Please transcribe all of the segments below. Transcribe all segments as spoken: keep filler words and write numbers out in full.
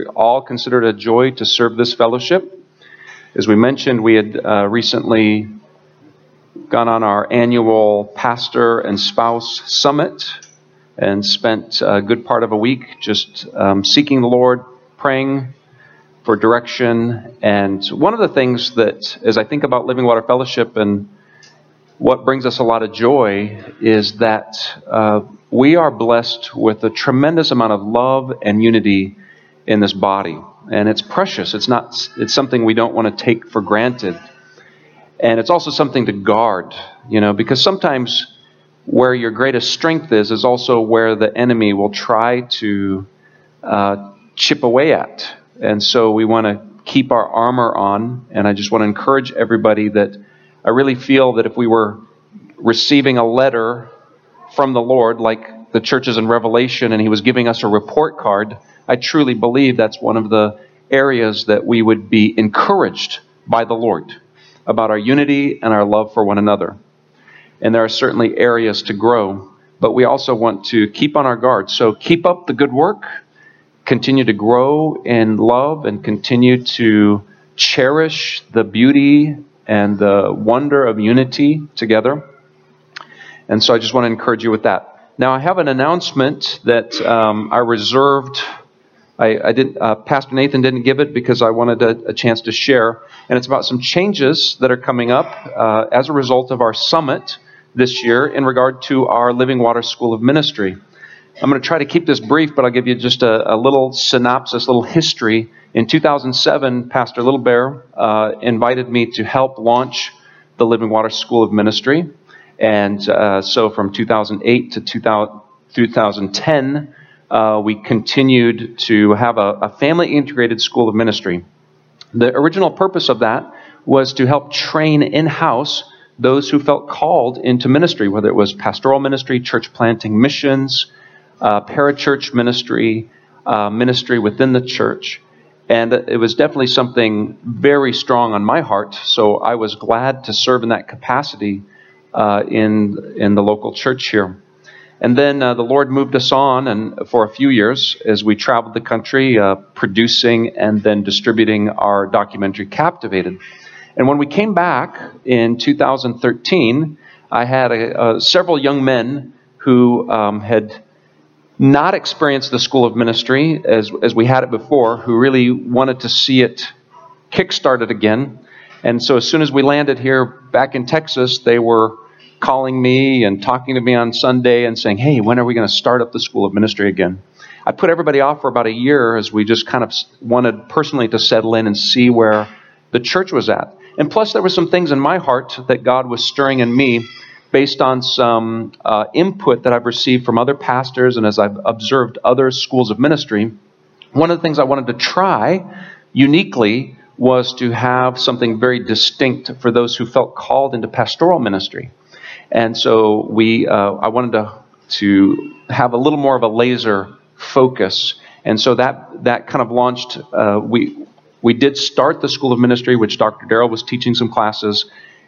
all consider it a joy to serve this fellowship. As we mentioned, we had uh, recently gone on our annual pastor and spouse summit and spent a good part of a week just um, seeking the Lord, praying for direction. And one of the things that, as I think about Living Water Fellowship and what brings us a lot of joy, is that uh, we are blessed with a tremendous amount of love and unity in this body. And it's precious. It's not. It's something we don't want to take for granted. And it's also something to guard, you know, because sometimes where your greatest strength is, is also where the enemy will try to uh, chip away at. And so we want to keep our armor on. And I just want to encourage everybody that I really feel that if we were receiving a letter from the Lord, like the churches in Revelation, and he was giving us a report card, I truly believe that's one of the areas that we would be encouraged by the Lord about our unity and our love for one another. And there are certainly areas to grow, but we also want to keep on our guard. So keep up the good work, continue to grow in love, and continue to cherish the beauty and the wonder of unity together. And so I just want to encourage you with that. Now I have an announcement that um, I reserved. I, I did. Uh, Pastor Nathan didn't give it because I wanted a, a chance to share, and it's about some changes that are coming up uh, as a result of our summit this year in regard to our Living Water School of Ministry. I'm going to try to keep this brief, but I'll give you just a, a little synopsis, a little history. In two thousand seven, Pastor Little Bear uh, invited me to help launch the Living Water School of Ministry, and uh, so from two thousand eight to two thousand ten. Uh, we continued to have a, a family-integrated school of ministry. The original purpose of that was to help train in-house those who felt called into ministry, whether it was pastoral ministry, church planting, missions, uh, parachurch ministry, uh, ministry within the church. And it was definitely something very strong on my heart, so I was glad to serve in that capacity uh, in, in the local church here. And then uh, the Lord moved us on, and for a few years as we traveled the country, uh, producing and then distributing our documentary Captivated. And when we came back in two thousand thirteen, I had a, a, several young men who um, had not experienced the School of Ministry as, as we had it before, who really wanted to see it kick-started again. And so as soon as we landed here back in Texas, they were calling me and talking to me on Sunday and saying, hey, when are we going to start up the School of Ministry again? I put everybody off for about a year as we just kind of wanted personally to settle in and see where the church was at. And plus there were some things in my heart that God was stirring in me based on some uh, input that I've received from other pastors and as I've observed other schools of ministry. One of the things I wanted to try uniquely was to have something very distinct for those who felt called into pastoral ministry. And so we, uh, I wanted to, to have a little more of a laser focus. And so that, that kind of launched, uh, we, we did start the School of Ministry, which Doctor Darrell was teaching some classes,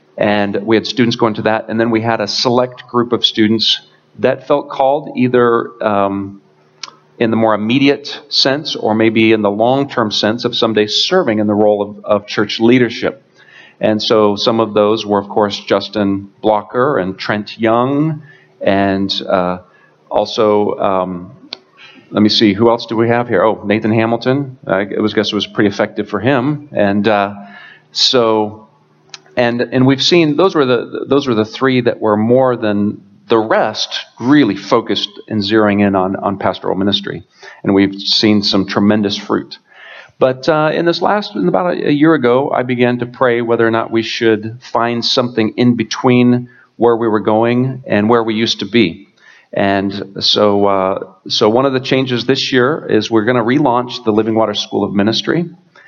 and we had students going to that. And then we had a select group of students that felt called either um, in the more immediate sense or maybe in the long-term sense of someday serving in the role of, of church leadership. And so some of those were, of course, Justin Blocker and Trent Young, and uh, also, um, let me see, who else do we have here? Oh, Nathan Hamilton. I was, guess it was pretty effective for him. And uh, so, and and we've seen those were the those were the three that were more than the rest really focused and zeroing in on on pastoral ministry, and we've seen some tremendous fruit. But uh, in this last, about a, a year ago, I began to pray whether or not we should find something in between where we were going and where we used to be. And so uh, so one of the changes this year is we're going to relaunch the Living Water School of Ministry.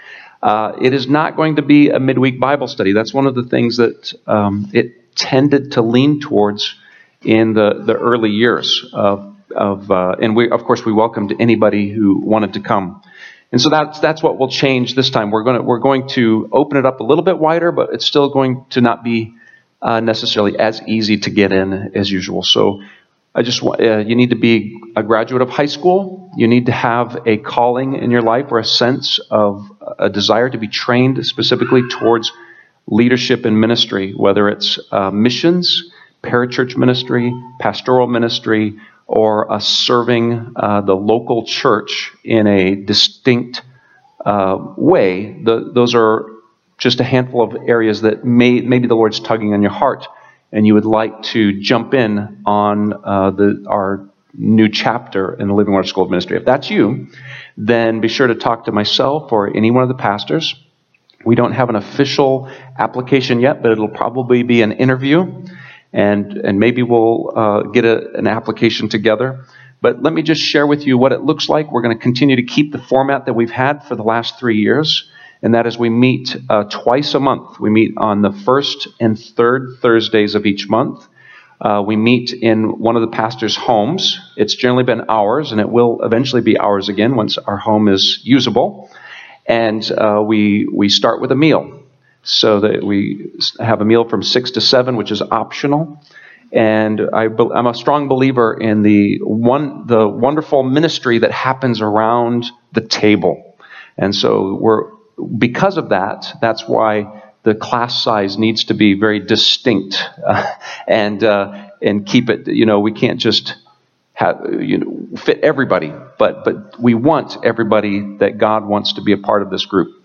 Uh, it is not going to be a midweek Bible study. That's one of the things that um, it tended to lean towards in the, the early years of, of uh, and we, of course, we welcomed anybody who wanted to come. And so that's that's what will change this time. We're going to we're going to open it up a little bit wider, but it's still going to not be uh, necessarily as easy to get in as usual. So I just want, uh, you need to be a graduate of high school. You need to have a calling in your life or a sense of a desire to be trained specifically towards leadership in ministry, whether it's uh, missions, parachurch ministry, pastoral ministry, or uh, serving uh, the local church in a distinct uh, way. The, those are just a handful of areas that may, maybe the Lord's tugging on your heart, and you would like to jump in on uh, the our new chapter in the Living Water School of Ministry. If that's you, then be sure to talk to myself or any one of the pastors. We don't have an official application yet, but it'll probably be an interview, and and maybe we'll uh, get a, an application together. But let me just share with you what it looks like. We're going to continue to keep the format that we've had for the last three years, and that is we meet uh, twice a month. We meet on the first and third Thursdays of each month. Uh, we meet in one of the pastors' homes. It's generally been ours, and it will eventually be ours again once our home is usable. And uh, we we start with a meal, so that we have a meal from six to seven, which is optional. And I, I'm a strong believer in the one the wonderful ministry that happens around the table. And so we're because of that, that's why the class size needs to be very distinct uh, and uh, and keep it. You know, we can't just have you know fit everybody, but but we want everybody that God wants to be a part of this group.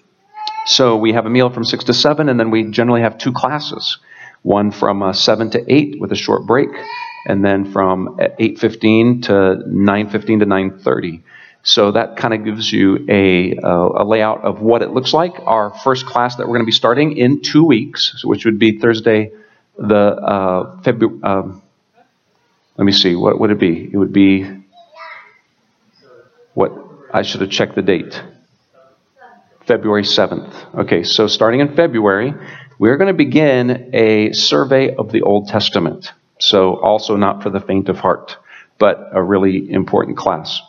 So we have a meal from six to seven, and then we generally have two classes. One from uh, seven to eight with a short break, and then from eight fifteen to nine fifteen to nine thirty. So that kind of gives you a, uh, a layout of what it looks like. Our first class that we're going to be starting in two weeks, which would be Thursday, the uh, February. Um, let me see, what would it be? It would be what I should have checked the date. February seventh. Okay, so starting in February, we're going to begin a survey of the Old Testament. So also not for the faint of heart, but a really important class.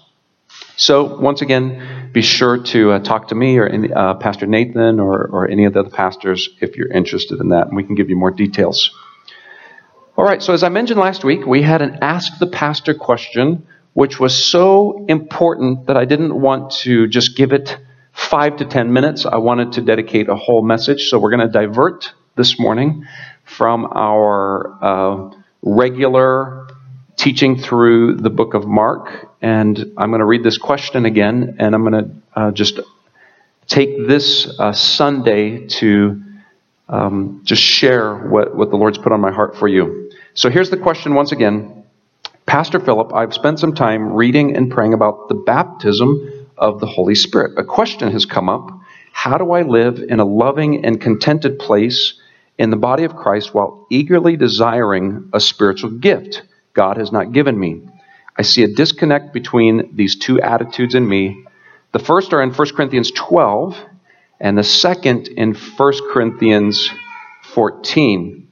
So once again, be sure to uh, talk to me or any, uh, Pastor Nathan or, or any of the other pastors if you're interested in that, and we can give you more details. All right, so as I mentioned last week, we had an Ask the Pastor question, which was so important that I didn't want to just give it five to ten minutes. I wanted to dedicate a whole message. So we're going to divert this morning from our uh, regular teaching through the book of Mark. And I'm going to read this question again, and I'm going to uh, just take this uh, Sunday to um, just share what, what the Lord's put on my heart for you. So here's the question once again. Pastor Philip, I've spent some time reading and praying about the baptism of the Holy Spirit. A question has come up. How do I live in a loving and contented place in the body of Christ while eagerly desiring a spiritual gift God has not given me? I see a disconnect between these two attitudes in me. The first are in First Corinthians twelve, and the second in First Corinthians fourteen.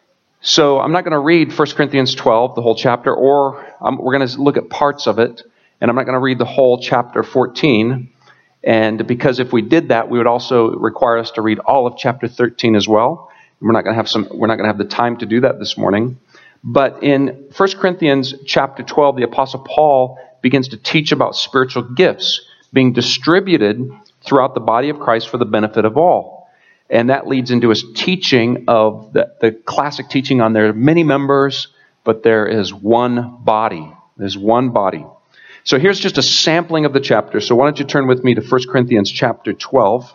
So I'm not going to read First Corinthians twelve, the whole chapter, or um, we're going to look at parts of it, and I'm not going to read the whole chapter fourteen. And because if we did that, we would also require us to read all of chapter thirteen as well. And we're not going to have some. We're not going to have the time to do that this morning. But in First Corinthians chapter twelve, the Apostle Paul begins to teach about spiritual gifts being distributed throughout the body of Christ for the benefit of all. And that leads into his teaching of the, the classic teaching on there are many members, but there is one body. There's one body. So here's just a sampling of the chapter. So why don't you turn with me to First Corinthians chapter twelve.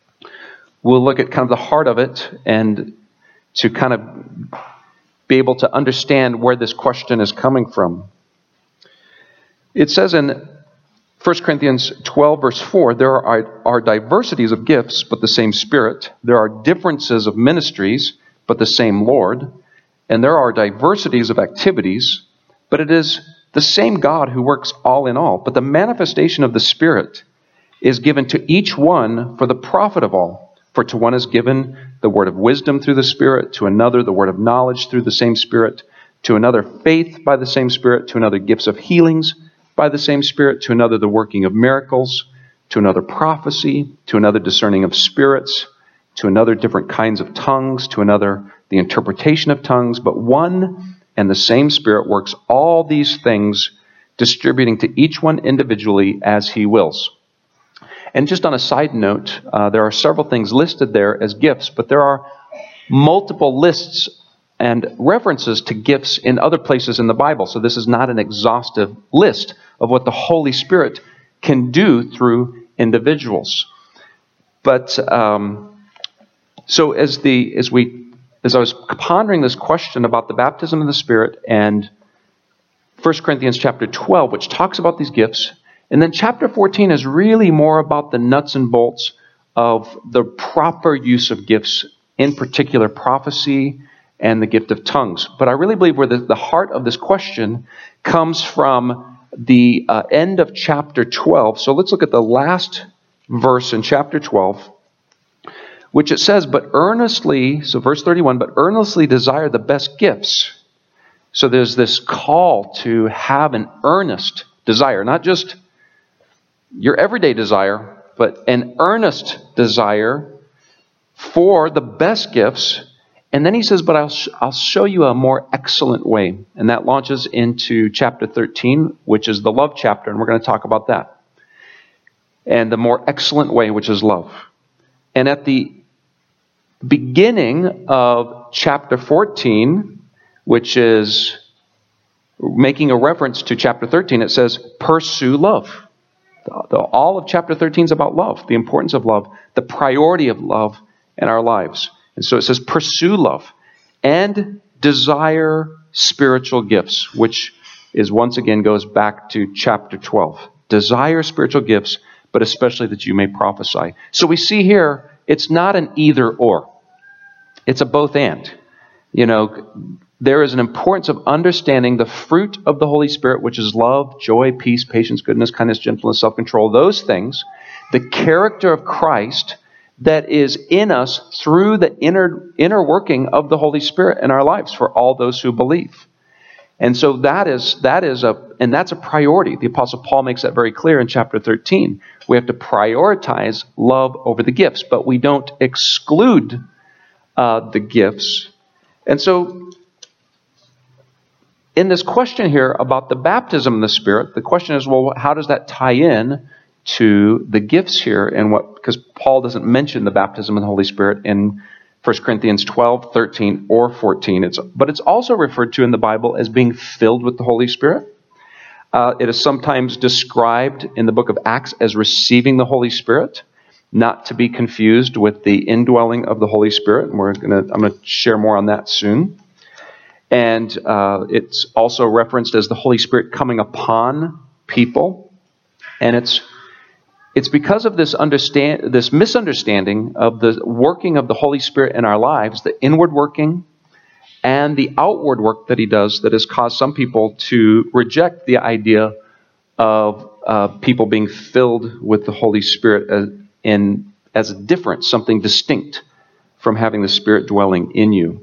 We'll look at kind of the heart of it and to kind of be able to understand where this question is coming from. It says in First Corinthians twelve, verse four, there are, are diversities of gifts, but the same Spirit. There are differences of ministries, but the same Lord. And there are diversities of activities, but it is the same God who works all in all. But the manifestation of the Spirit is given to each one for the profit of all. For to one is given the word of wisdom through the Spirit, to another the word of knowledge through the same Spirit, to another faith by the same Spirit, to another gifts of healings by the same Spirit, to another the working of miracles, to another prophecy, to another discerning of spirits, to another different kinds of tongues, to another the interpretation of tongues. But one and the same Spirit works all these things, distributing to each one individually as He wills. And just on a side note, uh, there are several things listed there as gifts, but there are multiple lists and references to gifts in other places in the Bible. So this is not an exhaustive list of what the Holy Spirit can do through individuals. But um, so as the as we as I was pondering this question about the baptism of the Spirit and First Corinthians chapter twelve, which talks about these gifts, and then chapter fourteen is really more about the nuts and bolts of the proper use of gifts, in particular prophecy and the gift of tongues. But I really believe where the, the heart of this question comes from the uh, end of chapter twelve. So let's look at the last verse in chapter twelve, which it says, but earnestly, so verse thirty-one, but earnestly desire the best gifts. So there's this call to have an earnest desire, not just your everyday desire, but an earnest desire for the best gifts. And then he says, but I'll, sh- I'll show you a more excellent way. And that launches into chapter thirteen, which is the love chapter. And we're going to talk about that. And the more excellent way, which is love. And at the beginning of chapter fourteen, which is making a reference to chapter thirteen, it says, pursue love. The, the, all of chapter thirteen is about love, the importance of love, the priority of love in our lives. And so it says, pursue love and desire spiritual gifts, which is once again goes back to chapter twelve. Desire spiritual gifts, but especially that you may prophesy. So we see here, it's not an either or. It's a both and. You know, there is an importance of understanding the fruit of the Holy Spirit, which is love, joy, peace, patience, goodness, kindness, gentleness, self-control. Those things, the character of Christ that is in us through the inner inner working of the Holy Spirit in our lives for all those who believe. And so that is that is a and that's a priority. The Apostle Paul makes that very clear in chapter thirteen. We have to prioritize love over the gifts, but we don't exclude uh, the gifts. And so in this question here about the baptism of the Spirit, the question is, well, how does that tie in to the gifts here? And what, because Paul doesn't mention the baptism of the Holy Spirit in First Corinthians twelve, thirteen, or fourteen. It's, but it's also referred to in the Bible as being filled with the Holy Spirit. Uh, it is sometimes described in the book of Acts as receiving the Holy Spirit, not to be confused with the indwelling of the Holy Spirit. And we're gonna, I'm going to share more on that soon. And uh, it's also referenced as the Holy Spirit coming upon people. And it's It's because of this understand this misunderstanding of the working of the Holy Spirit in our lives, the inward working and the outward work that He does, that has caused some people to reject the idea of uh, people being filled with the Holy Spirit as, in, as a different, something distinct from having the Spirit dwelling in you.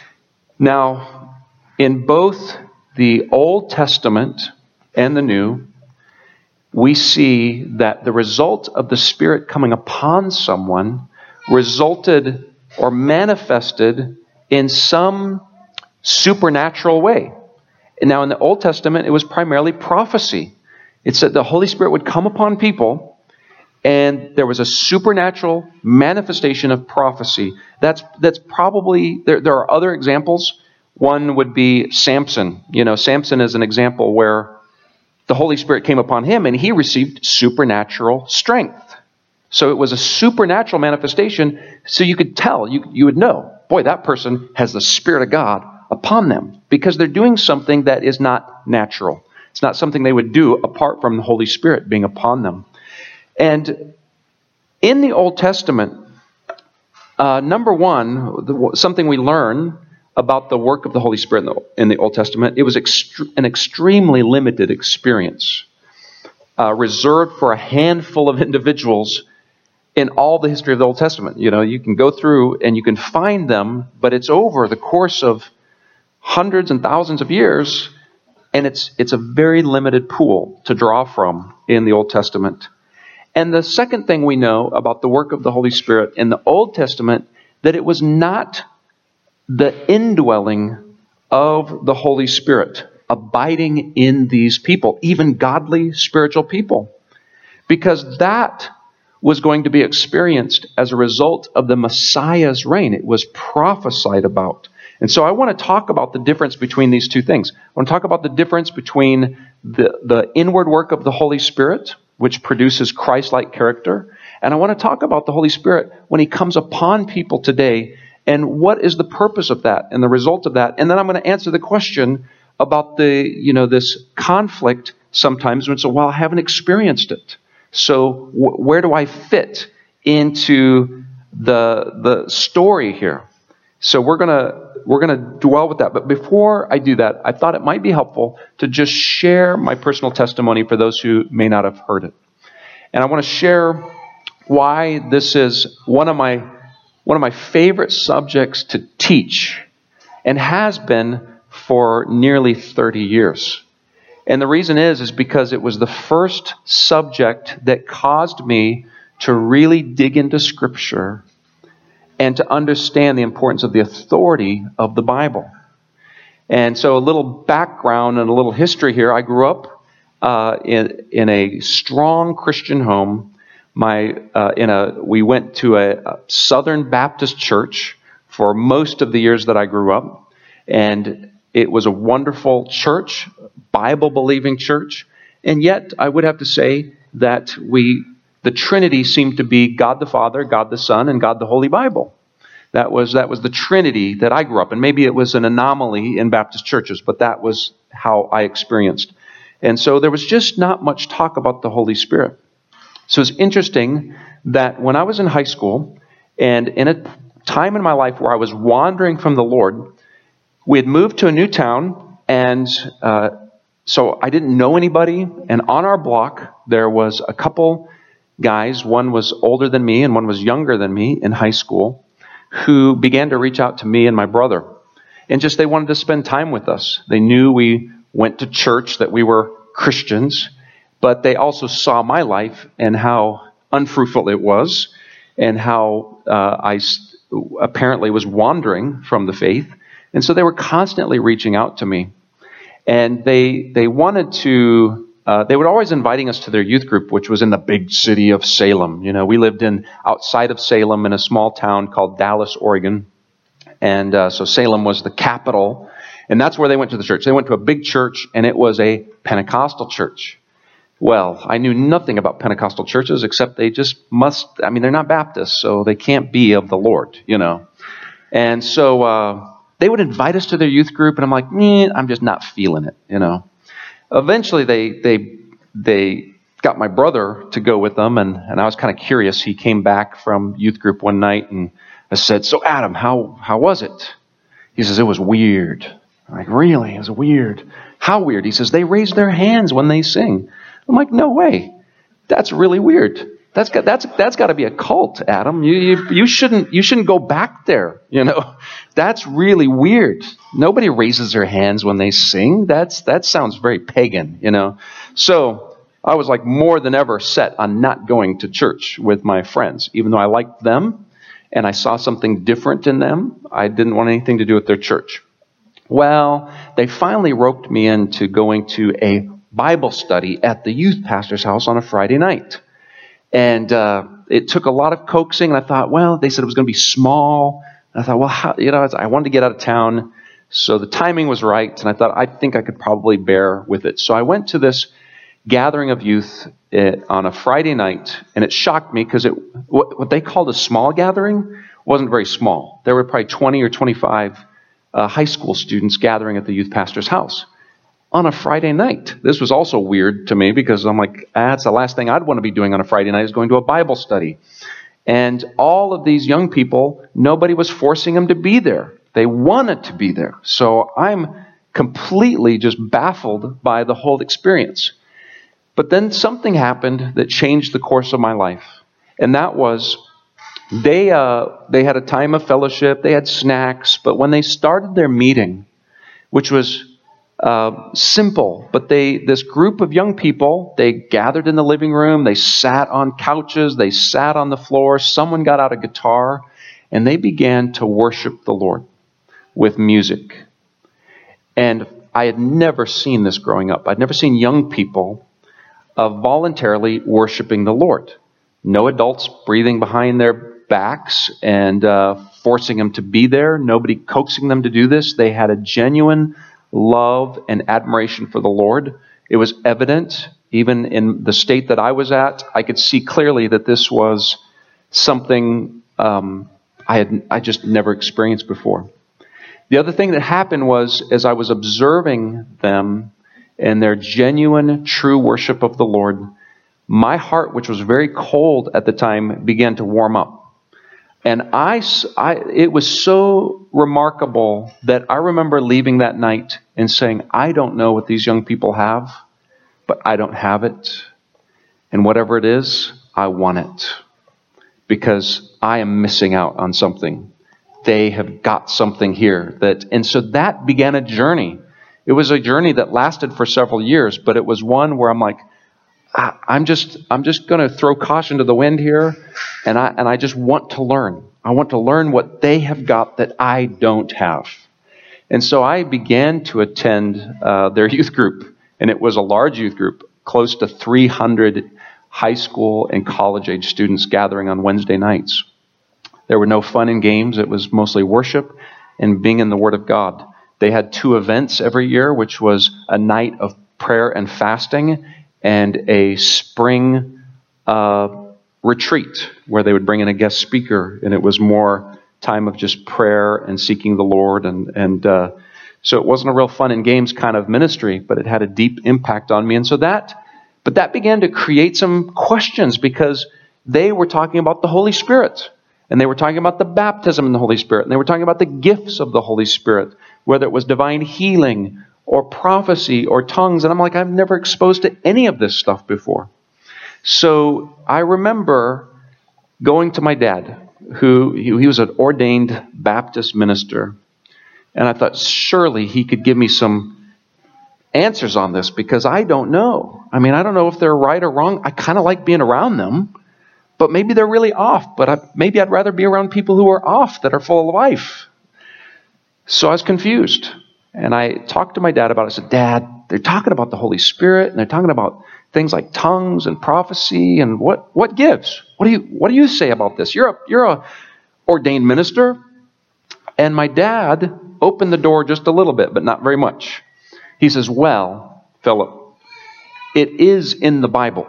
Now, in both the Old Testament and the New, we see that the result of the Spirit coming upon someone resulted or manifested in some supernatural way. And now in the Old Testament, it was primarily prophecy. It said the Holy Spirit would come upon people and there was a supernatural manifestation of prophecy. That's that's probably, there, there are other examples. One would be Samson. You know, Samson is an example where the Holy Spirit came upon him and he received supernatural strength. So it was a supernatural manifestation. So you could tell, you, you would know, boy, that person has the Spirit of God upon them because they're doing something that is not natural. It's not something they would do apart from the Holy Spirit being upon them. And in the Old Testament, uh, number one, the, something we learn about the work of the Holy Spirit in the, in the Old Testament, it was ext- an extremely limited experience, uh, reserved for a handful of individuals in all the history of the Old Testament. You know, you can go through and you can find them, but it's over the course of hundreds and thousands of years, and it's it's a very limited pool to draw from in the Old Testament. And the second thing we know about the work of the Holy Spirit in the Old Testament, that it was not the indwelling of the Holy Spirit abiding in these people, even godly spiritual people, because that was going to be experienced as a result of the Messiah's reign. It was prophesied about. And so I want to talk about the difference between these two things. I want to talk about the difference between the, the inward work of the Holy Spirit, which produces Christ-like character, and I want to talk about the Holy Spirit when He comes upon people today, and what is the purpose of that and the result of that. And then I'm going to answer the question about the, you know, this conflict sometimes when it's, well, I haven't experienced it. So wh- where do I fit into the the story here? So we're gonna we're gonna dwell with that. But before I do that, I thought it might be helpful to just share my personal testimony for those who may not have heard it. And I want to share why this is one of my one of my favorite subjects to teach, and has been for nearly thirty years. And the reason is, is because it was the first subject that caused me to really dig into Scripture and to understand the importance of the authority of the Bible. And so a little background and a little history here. I grew up uh, in, in a strong Christian home. My uh, in a we went to a, a Southern Baptist church for most of the years that I grew up. And it was a wonderful church, Bible-believing church. And yet, I would have to say that we, the Trinity seemed to be God the Father, God the Son, and God the Holy Bible. That was, that was the Trinity that I grew up in. Maybe it was an anomaly in Baptist churches, but that was how I experienced. And so there was just not much talk about the Holy Spirit. So it's interesting that when I was in high school, and in a time in my life where I was wandering from the Lord, we had moved to a new town, and uh, so I didn't know anybody. And on our block, there was a couple guys. One was older than me, and one was younger than me in high school, who began to reach out to me and my brother. And just they wanted to spend time with us. They knew we went to church, that we were Christians, but they also saw my life and how unfruitful it was, and how uh, I apparently was wandering from the faith. And so they were constantly reaching out to me. And they they wanted to, uh, they were always inviting us to their youth group, which was in the big city of Salem. You know, we lived in outside of Salem in a small town called Dallas, Oregon. And uh, so Salem was the capital. And that's where they went to the church. They went to a big church, and it was a Pentecostal church. Well, I knew nothing about Pentecostal churches, except they just must, I mean, they're not Baptists, so they can't be of the Lord, you know. And so uh, they would invite us to their youth group, and I'm like, eh, I'm just not feeling it, you know. Eventually, they they they got my brother to go with them, and, and I was kind of curious. He came back from youth group one night, and I said, so Adam, how how was it? He says, it was weird. I'm like, really? It was weird. How weird? He says, they raise their hands when they sing. I'm like, no way. That's really weird. That's got that's that's got to be a cult, Adam. You, you you shouldn't you shouldn't go back there. You know, that's really weird. Nobody raises their hands when they sing. That's that sounds very pagan. You know, so I was like more than ever set on not going to church with my friends, even though I liked them and I saw something different in them. I didn't want anything to do with their church. Well, they finally roped me into going to a Bible study at the youth pastor's house on a Friday night. And uh, it took a lot of coaxing. And I thought, well, they said it was going to be small. And I thought, well, how, you know, I wanted to get out of town. So the timing was right. And I thought, I think I could probably bear with it. So I went to this gathering of youth uh, on a Friday night. And it shocked me because it what, what they called a small gathering wasn't very small. There were probably twenty or twenty-five uh, high school students gathering at the youth pastor's house on a Friday night. This was also weird to me because I'm like, ah, that's the last thing I'd want to be doing on a Friday night is going to a Bible study. And all of these young people, nobody was forcing them to be there. They wanted to be there. So I'm completely just baffled by the whole experience. But then something happened that changed the course of my life. And that was they uh, they had a time of fellowship. They had snacks. But when they started their meeting, which was Uh, simple, but they, this group of young people, they gathered in the living room, they sat on couches, they sat on the floor, someone got out a guitar, and they began to worship the Lord with music. And I had never seen this growing up. I'd never seen young people uh, voluntarily worshiping the Lord. No adults breathing behind their backs and uh, forcing them to be there. Nobody coaxing them to do this. They had a genuine love and admiration for the Lord. It was evident, even in the state that I was at. I could see clearly that this was something um, I had I just never experienced before. The other thing that happened was, as I was observing them and their genuine, true worship of the Lord, my heart, which was very cold at the time, began to warm up. And I, I, it was so remarkable that I remember leaving that night and saying, I don't know what these young people have, but I don't have it. And whatever it is, I want it. Because I am missing out on something. They have got something here. that, And so that began a journey. It was a journey that lasted for several years, but it was one where I'm like, I'm just I'm just going to throw caution to the wind here, and I and I just want to learn. I want to learn what they have got that I don't have. And so I began to attend uh, their youth group, and it was a large youth group, close to three hundred high school and college-age students gathering on Wednesday nights. There were no fun and games. It was mostly worship and being in the Word of God. They had two events every year, which was a night of prayer and fasting, and a spring uh, retreat where they would bring in a guest speaker, and it was more time of just prayer and seeking the Lord. And, and uh, so it wasn't a real fun and games kind of ministry, but it had a deep impact on me. And so that, but that began to create some questions, because they were talking about the Holy Spirit, and they were talking about the baptism in the Holy Spirit, and they were talking about the gifts of the Holy Spirit, whether it was divine healing or prophecy, or tongues. And I'm like, I've never exposed to any of this stuff before. So I remember going to my dad, who he was an ordained Baptist minister. And I thought, surely he could give me some answers on this, because I don't know. I mean, I don't know if they're right or wrong. I kind of like being around them, but maybe they're really off. But I, maybe I'd rather be around people who are off, that are full of life. So I was confused. And I talked to my dad about it. I said, Dad, they're talking about the Holy Spirit, and they're talking about things like tongues and prophecy, and what, what gives? What do you what do you say about this? You're a you're a ordained minister. And my dad opened the door just a little bit, but not very much. He says, well, Philip, it is in the Bible,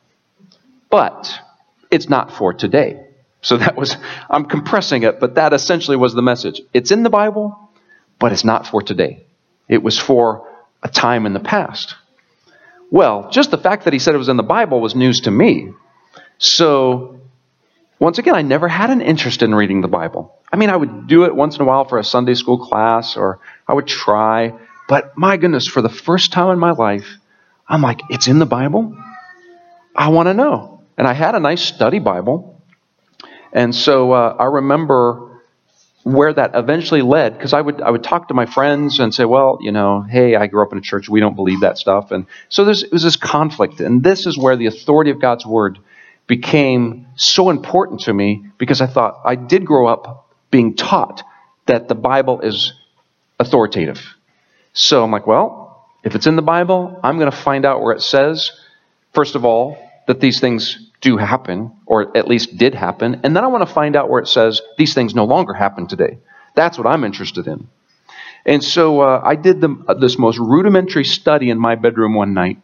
but it's not for today. So that was, I'm compressing it, but that essentially was the message. It's in the Bible, but it's not for today. It was for a time in the past. Well, just the fact that he said it was in the Bible was news to me. So, once again, I never had an interest in reading the Bible. I mean, I would do it once in a while for a Sunday school class, or I would try. But my goodness, for the first time in my life, I'm like, it's in the Bible? I want to know. And I had a nice study Bible. And so uh, I remember where that eventually led, because I would I would talk to my friends and say, well, you know, hey, I grew up in a church, we don't believe that stuff. And so there's, it was this conflict. And this is where the authority of God's Word became so important to me, because I thought I did grow up being taught that the Bible is authoritative. So I'm like, well, if it's in the Bible, I'm going to find out where it says, first of all, that these things do happen, or at least did happen. And then I want to find out where it says these things no longer happen today. That's what I'm interested in. And so uh, I did the, uh, this most rudimentary study in my bedroom one night.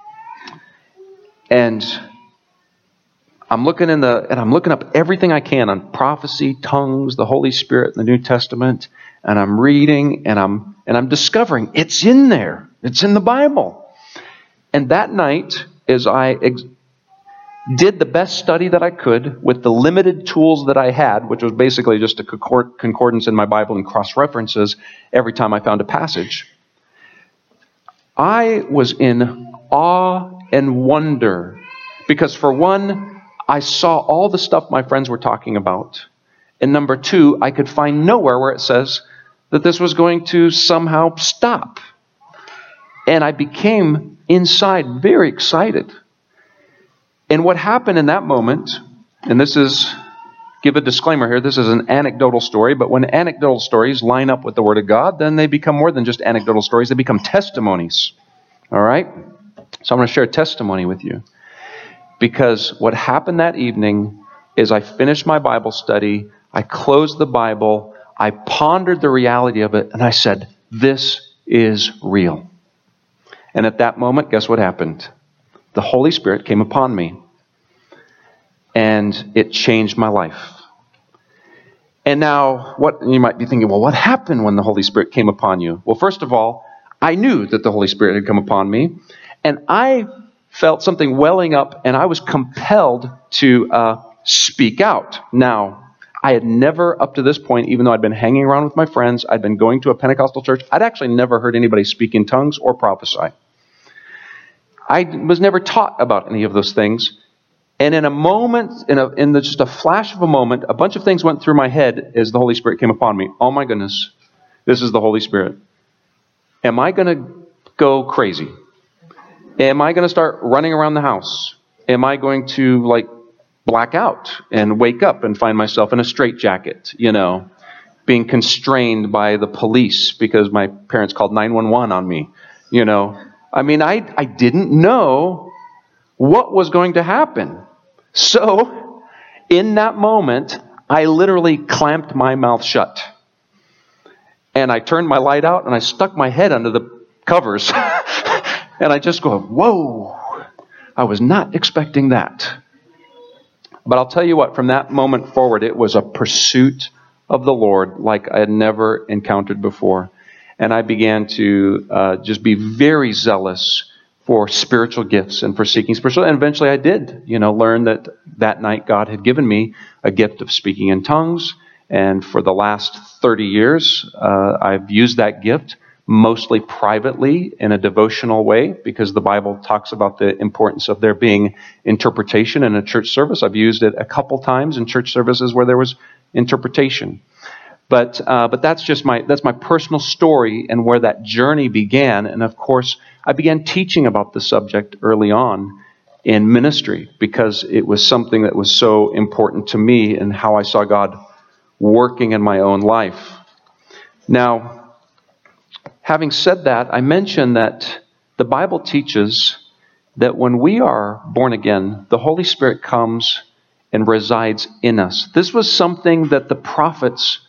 And I'm looking in the, and I'm looking up everything I can on prophecy, tongues, the Holy Spirit, the New Testament. And I'm reading, and I'm, and I'm discovering it's in there. It's in the Bible. And that night, as I ex- did the best study that I could with the limited tools that I had, which was basically just a concord- concordance in my Bible and cross-references every time I found a passage, I was in awe and wonder, because for one, I saw all the stuff my friends were talking about. And number two, I could find nowhere where it says that this was going to somehow stop. And I became inside very excited. And what happened in that moment, and this is give a disclaimer here. This is an anecdotal story, but when anecdotal stories line up with the Word of God, then they become more than just anecdotal stories. They become testimonies. All right? So I'm going to share a testimony with you. Because what happened that evening is I finished my Bible study, I closed the Bible, I pondered the reality of it, and I said, this is real. And at that moment, guess what happened? The Holy Spirit came upon me. And it changed my life. And now, what you might be thinking, well, what happened when the Holy Spirit came upon you? Well, first of all, I knew that the Holy Spirit had come upon me. And I felt something welling up, and I was compelled to uh, speak out. Now, I had never, up to this point, even though I'd been hanging around with my friends, I'd been going to a Pentecostal church, I'd actually never heard anybody speak in tongues or prophesy. I was never taught about any of those things. And in a moment, in, a, in the, just a flash of a moment, a bunch of things went through my head as the Holy Spirit came upon me. Oh my goodness, this is the Holy Spirit. Am I going to go crazy? Am I going to start running around the house? Am I going to like black out and wake up and find myself in a straitjacket, you know, being constrained by the police because my parents called nine one one on me, you know? I mean, I, I didn't know what was going to happen. So, in that moment, I literally clamped my mouth shut. And I turned my light out and I stuck my head under the covers. And I just go, whoa, I was not expecting that. But I'll tell you what, from that moment forward, it was a pursuit of the Lord like I had never encountered before. And I began to uh, just be very zealous for spiritual gifts and for seeking spiritual. And eventually I did, you know, learn that that night God had given me a gift of speaking in tongues. And for the last thirty years, uh, I've used that gift mostly privately in a devotional way because the Bible talks about the importance of there being interpretation in a church service. I've used it a couple times in church services where there was interpretation. But uh, but that's just my that's my personal story and where that journey began. And of course, I began teaching about the subject early on in ministry because it was something that was so important to me and how I saw God working in my own life. Now, having said that, I mentioned that the Bible teaches that when we are born again, the Holy Spirit comes and resides in us. This was something that the prophets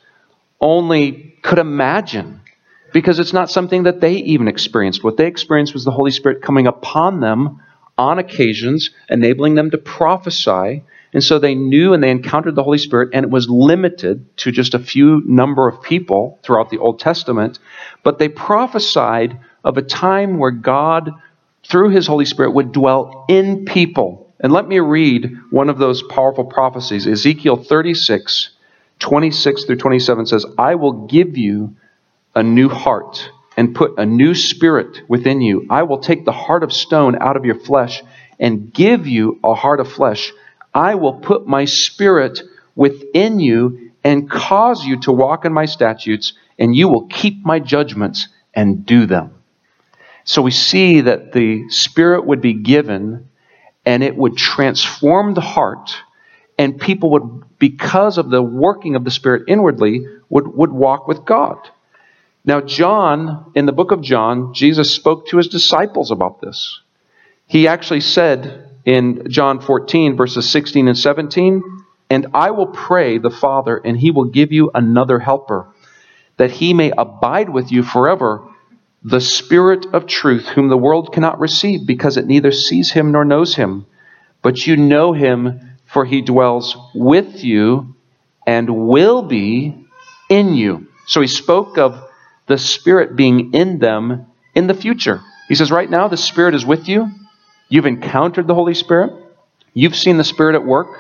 only could imagine because it's not something that they even experienced. What they experienced was the Holy Spirit coming upon them on occasions, enabling them to prophesy. And so they knew and they encountered the Holy Spirit, and it was limited to just a few number of people throughout the Old Testament. But they prophesied of a time where God, through His Holy Spirit, would dwell in people. And let me read one of those powerful prophecies. Ezekiel thirty-six, twenty-six through twenty-seven says, I will give you a new heart and put a new spirit within you. I will take the heart of stone out of your flesh and give you a heart of flesh. I will put my spirit within you and cause you to walk in my statutes, and you will keep my judgments and do them. So we see that the Spirit would be given, and it would transform the heart, and people would, because of the working of the Spirit inwardly, would, would walk with God. Now, John, in the book of John, Jesus spoke to His disciples about this. He actually said in John fourteen, verses sixteen and seventeen, and I will pray the Father, and He will give you another helper, that He may abide with you forever, the Spirit of truth, whom the world cannot receive, because it neither sees Him nor knows Him. But you know Him, for He dwells with you and will be in you. So He spoke of the Spirit being in them in the future. He says, right now, the Spirit is with you. You've encountered the Holy Spirit. You've seen the Spirit at work.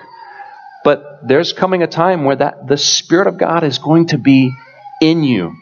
But there's coming a time where that the Spirit of God is going to be in you.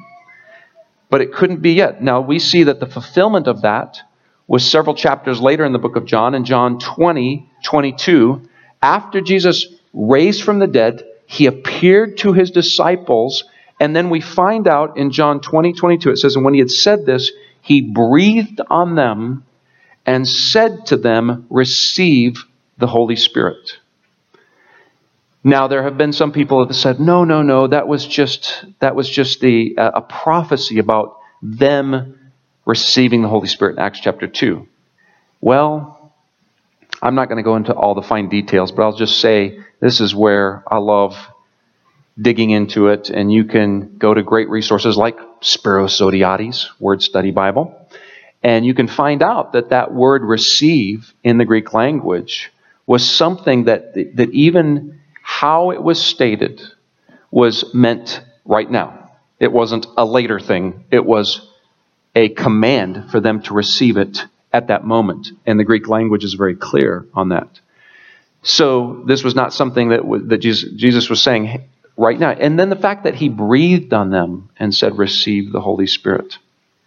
But it couldn't be yet. Now, we see that the fulfillment of that was several chapters later in the book of John. In John twenty, twenty-two, after Jesus raised from the dead, He appeared to His disciples. And then we find out in John twenty, twenty-two, it says, and when He had said this, He breathed on them and said to them, receive the Holy Spirit. Now, there have been some people that said, no, no, no, that was just that was just the uh, a prophecy about them receiving the Holy Spirit in Acts chapter two. Well, I'm not going to go into all the fine details, but I'll just say this is where I love digging into it, and you can go to great resources like Spiros Zodhiates, Word Study Bible, and you can find out that that word receive in the Greek language was something that that even how it was stated was meant right now. It wasn't a later thing. It was a command for them to receive it at that moment. And the Greek language is very clear on that. So this was not something that, w- that Jesus, Jesus was saying right now. And then the fact that he breathed on them and said, receive the Holy Spirit.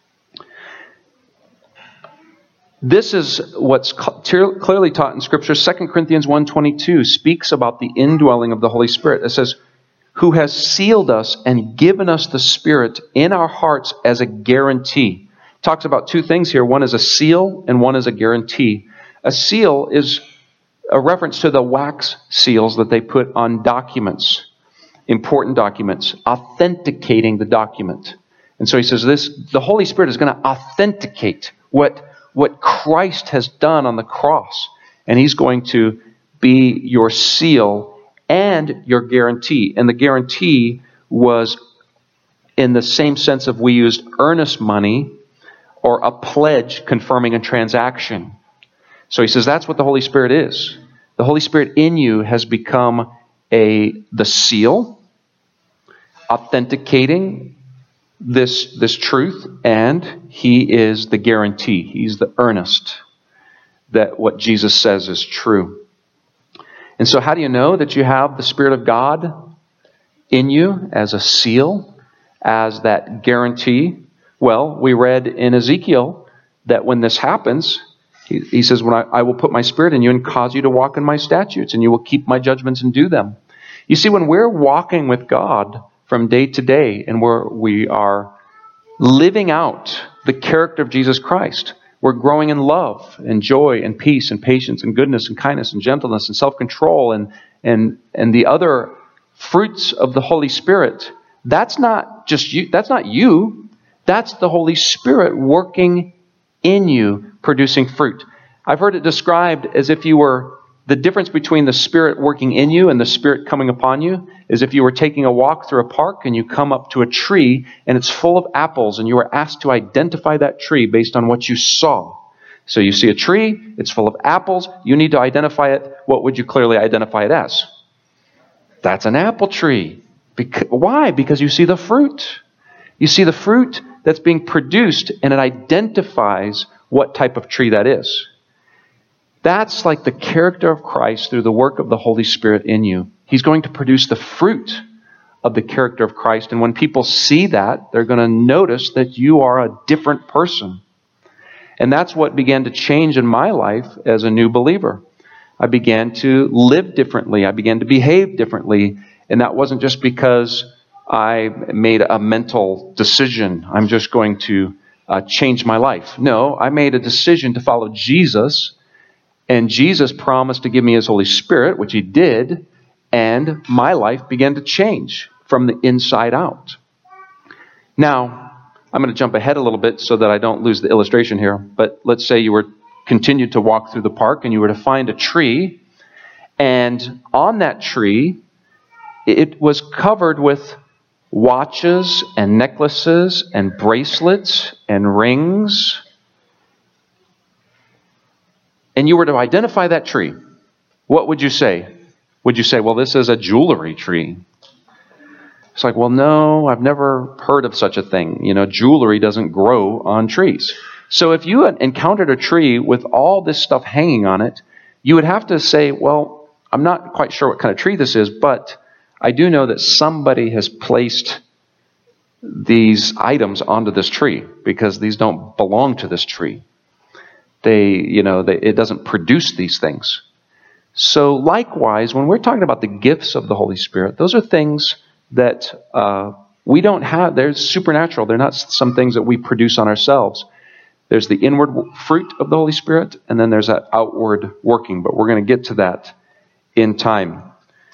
This is what's clearly taught in Scripture. Second Corinthians one twenty-two speaks about the indwelling of the Holy Spirit. It says, who has sealed us and given us the Spirit in our hearts as a guarantee. It talks about two things here. One is a seal and one is a guarantee. A seal is a reference to the wax seals that they put on documents, important documents, authenticating the document. And so he says this, the Holy Spirit is going to authenticate what what Christ has done on the cross. And he's going to be your seal and your guarantee. And the guarantee was in the same sense of we used earnest money or a pledge confirming a transaction. So he says that's what the Holy Spirit is. The Holy Spirit in you has become a the seal, authenticating this this truth, and he is the guarantee. He's the earnest that what Jesus says is true. And so how do you know that you have the Spirit of God in you as a seal, as that guarantee? Well, we read in Ezekiel that when this happens, he, he says, when I, I will put my Spirit in you and cause you to walk in my statutes, and you will keep my judgments and do them. You see, when we're walking with God from day to day, and where we are living out the character of Jesus Christ, we're growing in love and joy and peace and patience and goodness and kindness and gentleness and self-control and and and the other fruits of the Holy Spirit. That's not just you. That's not you. That's the Holy Spirit working in you, producing fruit. I've heard it described as if you were the difference between the Spirit working in you and the Spirit coming upon you is if you were taking a walk through a park and you come up to a tree and it's full of apples and you were asked to identify that tree based on what you saw. So you see a tree, it's full of apples, you need to identify it. What would you clearly identify it as? That's an apple tree. Because, why? Because you see the fruit. You see the fruit that's being produced and it identifies what type of tree that is. That's like the character of Christ through the work of the Holy Spirit in you. He's going to produce the fruit of the character of Christ. And when people see that, they're going to notice that you are a different person. And that's what began to change in my life as a new believer. I began to live differently. I began to behave differently. And that wasn't just because I made a mental decision. I'm just going to uh, change my life. No, I made a decision to follow Jesus. And Jesus promised to give me His Holy Spirit, which He did, and my life began to change from the inside out. Now, I'm going to jump ahead a little bit so that I don't lose the illustration here, but let's say you were continued to walk through the park and you were to find a tree, and on that tree, it was covered with watches and necklaces and bracelets and rings. And you were to identify that tree. What would you say? Would you say, well, this is a jewelry tree? It's like, well, no, I've never heard of such a thing. You know, jewelry doesn't grow on trees. So if you encountered a tree with all this stuff hanging on it, you would have to say, well, I'm not quite sure what kind of tree this is, but I do know that somebody has placed these items onto this tree because these don't belong to this tree. They, you know, they, it doesn't produce these things. So likewise, when we're talking about the gifts of the Holy Spirit, those are things that uh, we don't have. They're supernatural. They're not some things that we produce on ourselves. There's the inward fruit of the Holy Spirit, and then there's that outward working. But we're going to get to that in time.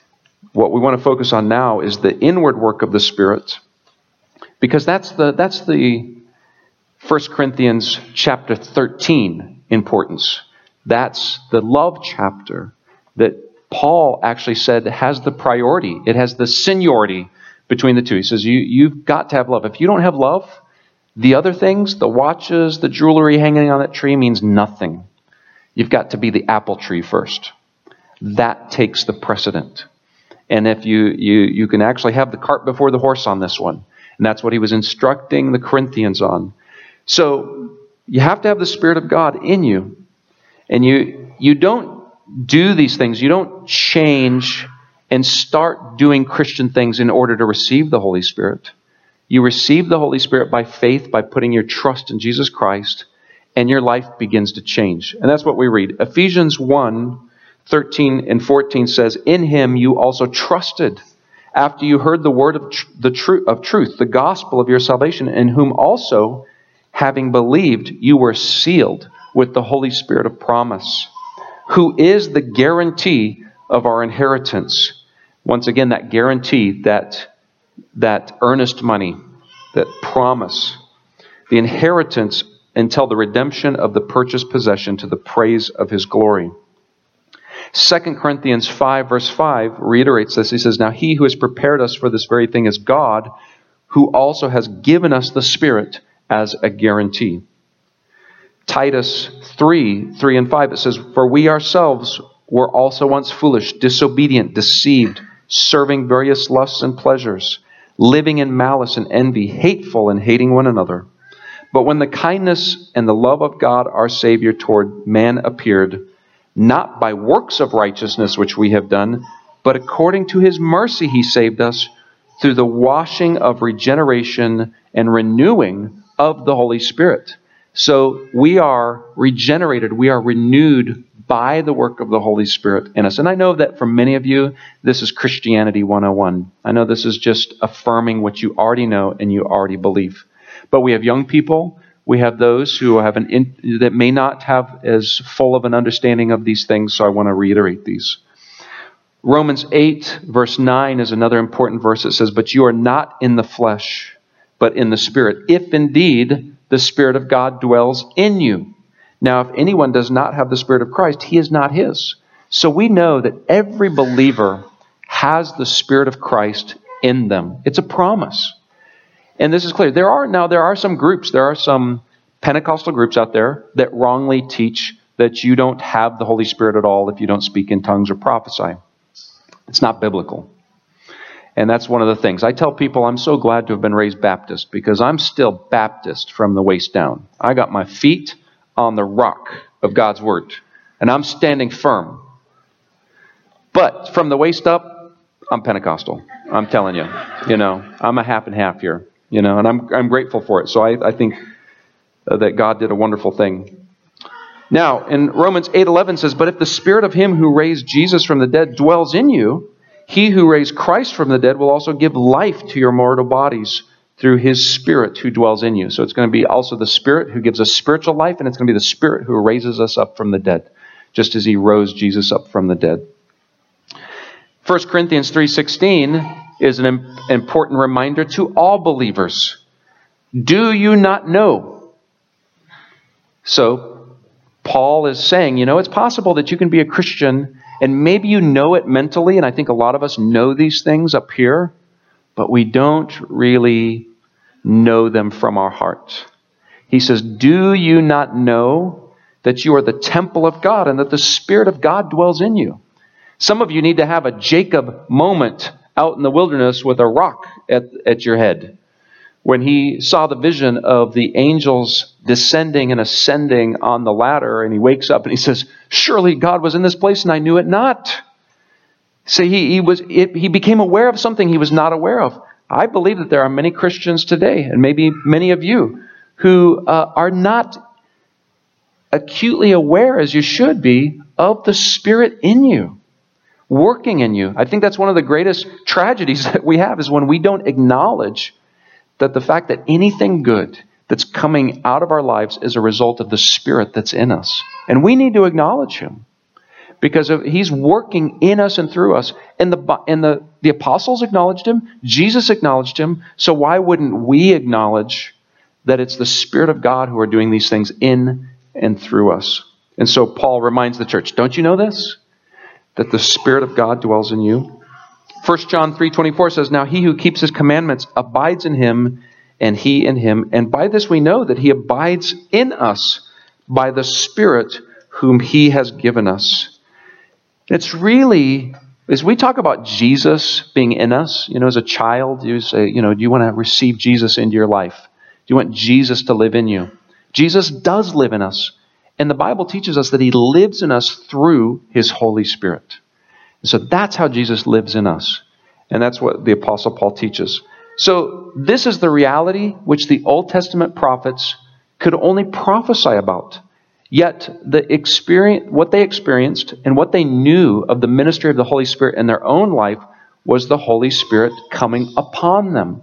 what we want to focus on now is the inward work of the Spirit, because that's the that's the First Corinthians chapter thirteen importance. That's the love chapter that Paul actually said has the priority. It has the seniority between the two. He says, you, you've got to have love. If you don't have love, the other things, the watches, the jewelry hanging on that tree means nothing. You've got to be the apple tree first. That takes the precedent. And if you, you, you can actually have the cart before the horse on this one. And that's what he was instructing the Corinthians on. So you have to have the Spirit of God in you. And you, you don't do these things. You don't change and start doing Christian things in order to receive the Holy Spirit. You receive the Holy Spirit by faith, by putting your trust in Jesus Christ, and your life begins to change. And that's what we read. Ephesians one, thirteen and fourteen says, in him you also trusted, after you heard the word of tr- the tr- of truth, the gospel of your salvation, in whom also, having believed, you were sealed with the Holy Spirit of promise, who is the guarantee of our inheritance. Once again, that guarantee, that, that earnest money, that promise, the inheritance until the redemption of the purchased possession to the praise of his glory. Second Corinthians five verse five reiterates this. He says, now he who has prepared us for this very thing is God, who also has given us the Spirit as a guarantee. Titus three, three and five, it says, for we ourselves were also once foolish, disobedient, deceived, serving various lusts and pleasures, living in malice and envy, hateful and hating one another. But when the kindness and the love of God our Savior toward man appeared, not by works of righteousness which we have done, but according to his mercy he saved us through the washing of regeneration and renewing of the Holy Spirit. So we are regenerated, we are renewed by the work of the Holy Spirit in us. And I know that for many of you, this is Christianity one oh one. I know this is just affirming what you already know and you already believe. But we have young people, we have those who have an in, that may not have as full of an understanding of these things, so I want to reiterate these. Romans eight, verse nine is another important verse. It says, but you are not in the flesh, but in the Spirit, if indeed the Spirit of God dwells in you. Now, if anyone does not have the Spirit of Christ, he is not his. So we know that every believer has the Spirit of Christ in them. It's a promise. And this is clear. There are now, there are some groups, there are some Pentecostal groups out there that wrongly teach that you don't have the Holy Spirit at all if you don't speak in tongues or prophesy. It's not biblical. And that's one of the things. I tell people I'm so glad to have been raised Baptist because I'm still Baptist from the waist down. I got my feet on the rock of God's Word. And I'm standing firm. But from the waist up, I'm Pentecostal. I'm telling you. You know, I'm a half and half here. You know, and I'm I'm grateful for it. So I, I think that God did a wonderful thing. Now, in Romans eight eleven says, but if the Spirit of him who raised Jesus from the dead dwells in you, he who raised Christ from the dead will also give life to your mortal bodies through his Spirit who dwells in you. So it's going to be also the Spirit who gives us spiritual life, and it's going to be the Spirit who raises us up from the dead, just as he rose Jesus up from the dead. First Corinthians three sixteen is an important reminder to all believers. Do you not know? So Paul is saying, you know, it's possible that you can be a Christian and maybe you know it mentally, and I think a lot of us know these things up here, but we don't really know them from our heart. He says, do you not know that you are the temple of God and that the Spirit of God dwells in you? Some of you need to have a Jacob moment out in the wilderness with a rock at, at your head, when he saw the vision of the angels descending and ascending on the ladder, and he wakes up and he says, surely God was in this place and I knew it not. See, he, he, was, it, he became aware of something he was not aware of. I believe that there are many Christians today, and maybe many of you, who uh, are not acutely aware, as you should be, of the Spirit in you, working in you. I think that's one of the greatest tragedies that we have, is when we don't acknowledge that the fact that anything good that's coming out of our lives is a result of the Spirit that's in us. And we need to acknowledge Him. because of, he's working in us and through us. And the and the, the apostles acknowledged him. Jesus acknowledged him. So why wouldn't we acknowledge that it's the Spirit of God who are doing these things in and through us? And so Paul reminds the church, don't you know this? That the Spirit of God dwells in you. First John three twenty-four says, now he who keeps his commandments abides in him, and he in him. And by this we know that he abides in us by the Spirit whom he has given us. It's really, as we talk about Jesus being in us, you know, as a child, you say, you know, do you want to receive Jesus into your life? Do you want Jesus to live in you? Jesus does live in us. And the Bible teaches us that he lives in us through his Holy Spirit. So that's how Jesus lives in us. And that's what the Apostle Paul teaches. So this is the reality which the Old Testament prophets could only prophesy about. Yet the experience, what they experienced and what they knew of the ministry of the Holy Spirit in their own life was the Holy Spirit coming upon them.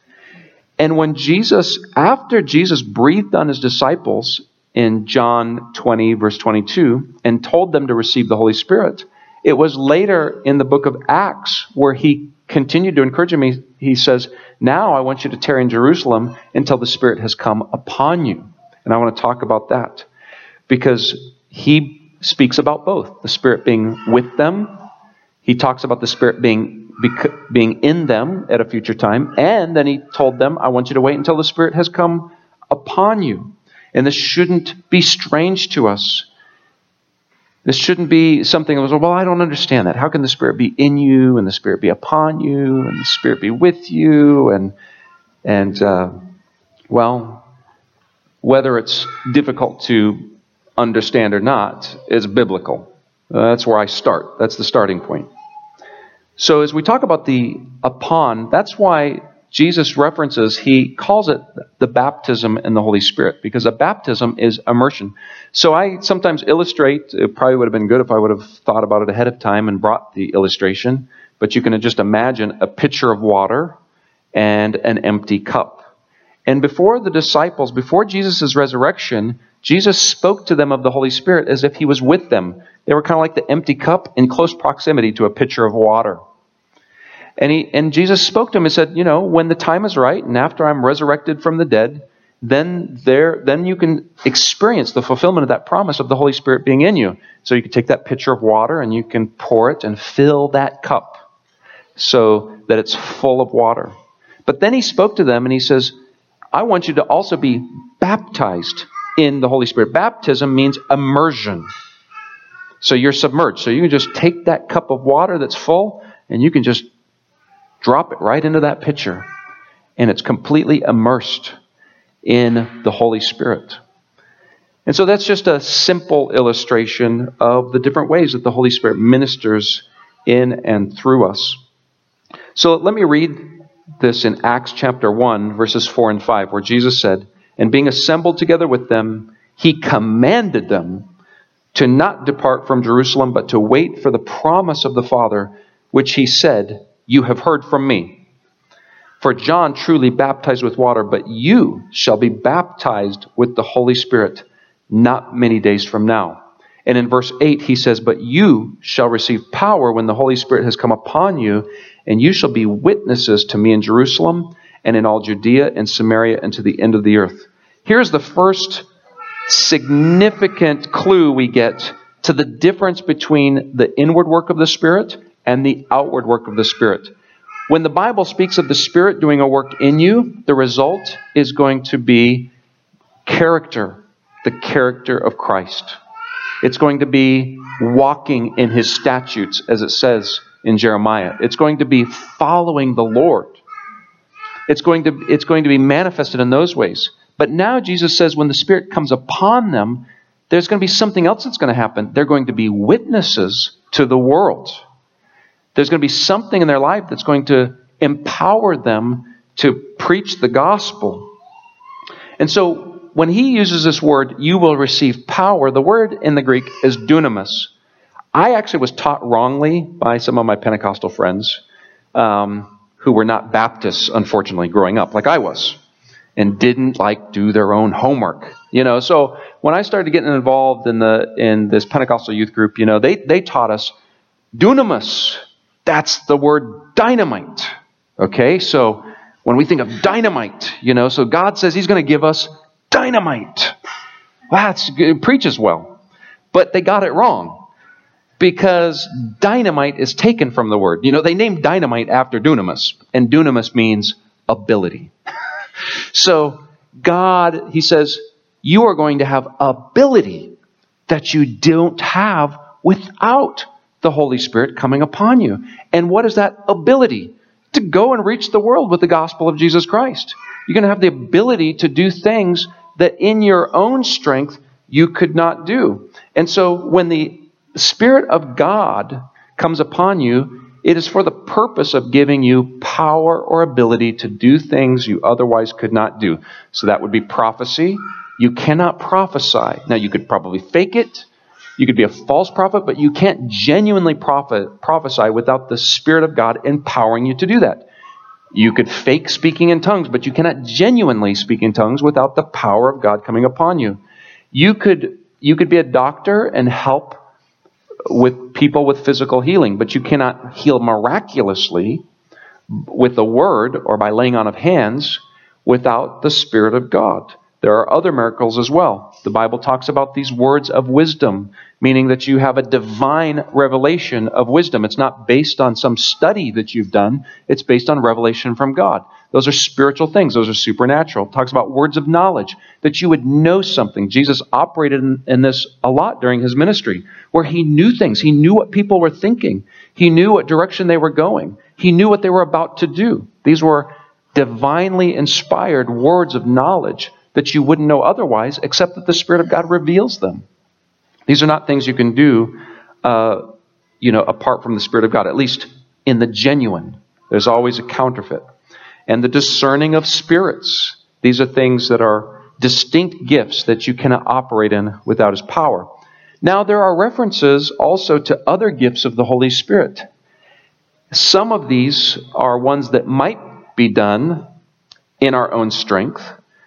And when Jesus, after Jesus breathed on his disciples in John twenty, verse twenty-two, and told them to receive the Holy Spirit, it was later in the book of Acts where he continued to encourage them. He, he says, now I want you to tarry in Jerusalem until the Spirit has come upon you. And I want to talk about that, because he speaks about both. The Spirit being with them. He talks about the Spirit being being in them at a future time. And then he told them, I want you to wait until the Spirit has come upon you. And this shouldn't be strange to us. This shouldn't be something that was, well, I don't understand that. How can the Spirit be in you and the Spirit be upon you and the Spirit be with you? And, and uh, well, whether it's difficult to understand or not is biblical. Uh, that's where I start. That's the starting point. So as we talk about the upon, that's why Jesus references, he calls it the baptism in the Holy Spirit, because a baptism is immersion. So I sometimes illustrate, it probably would have been good if I would have thought about it ahead of time and brought the illustration, but you can just imagine a pitcher of water and an empty cup. And before the disciples, before Jesus' resurrection, Jesus spoke to them of the Holy Spirit as if he was with them. They were kind of like the empty cup in close proximity to a pitcher of water. And he and Jesus spoke to him and said, you know, when the time is right and after I'm resurrected from the dead, then there then you can experience the fulfillment of that promise of the Holy Spirit being in you. So you can take that pitcher of water and you can pour it and fill that cup so that it's full of water. But then he spoke to them and he says, I want you to also be baptized in the Holy Spirit. Baptism means immersion. So you're submerged. So you can just take that cup of water that's full and you can just drop it right into that pitcher. And it's completely immersed in the Holy Spirit. And so that's just a simple illustration of the different ways that the Holy Spirit ministers in and through us. So let me read this in Acts chapter one, verses four and five, where Jesus said, and being assembled together with them, he commanded them to not depart from Jerusalem, but to wait for the promise of the Father, which he said, you have heard from me. For John truly baptized with water, but you shall be baptized with the Holy Spirit not many days from now. And in verse eight, he says, but you shall receive power when the Holy Spirit has come upon you, and you shall be witnesses to me in Jerusalem and in all Judea and Samaria and to the end of the earth. Here's the first significant clue we get to the difference between the inward work of the Spirit and the outward work of the Spirit. When the Bible speaks of the Spirit doing a work in you, the result is going to be character, the character of Christ. It's going to be walking in his statutes, as it says in Jeremiah. It's going to be following the Lord. It's going to, it's going to be manifested in those ways. But now Jesus says when the Spirit comes upon them, there's going to be something else that's going to happen. They're going to be witnesses to the world. There's going to be something in their life that's going to empower them to preach the gospel. And so when he uses this word, you will receive power, the word in the Greek is dunamis. I actually was taught wrongly by some of my Pentecostal friends um, who were not Baptists, unfortunately, growing up, like I was. and didn't like do their own homework. You know, so when I started getting involved in the in this Pentecostal youth group, you know, they they taught us dunamis. That's the word dynamite. Okay, so when we think of dynamite, you know, so God says He's going to give us dynamite. That's it preaches well, but they got it wrong, because dynamite is taken from the word. You know, they named dynamite after dunamis, and dunamis means ability. So God, He says, you are going to have ability that you don't have without the Holy Spirit coming upon you. And what is that ability? To go and reach the world with the gospel of Jesus Christ. You're going to have the ability to do things that in your own strength you could not do. And so when the Spirit of God comes upon you, it is for the purpose of giving you power or ability to do things you otherwise could not do. So that would be prophecy. You cannot prophesy. Now, you could probably fake it. You could be a false prophet, but you can't genuinely prophet, prophesy without the Spirit of God empowering you to do that. You could fake speaking in tongues, but you cannot genuinely speak in tongues without the power of God coming upon you. You could, you could be a doctor and help with people with physical healing, but you cannot heal miraculously with the word or by laying on of hands without the Spirit of God. There are other miracles as well. The Bible talks about these words of wisdom, meaning that you have a divine revelation of wisdom. It's not based on some study that you've done. It's based on revelation from God. Those are spiritual things. Those are supernatural. It talks about words of knowledge, that you would know something. Jesus operated in, in this a lot during His ministry, where He knew things. He knew what people were thinking. He knew what direction they were going. He knew what they were about to do. These were divinely inspired words of knowledge that you wouldn't know otherwise, except that the Spirit of God reveals them. These are not things you can do, uh, you know, apart from the Spirit of God, at least in the genuine. There's always a counterfeit. And the discerning of spirits. These are things that are distinct gifts that you cannot operate in without His power. Now, there are references also to other gifts of the Holy Spirit. Some of these are ones that might be done in our own strength,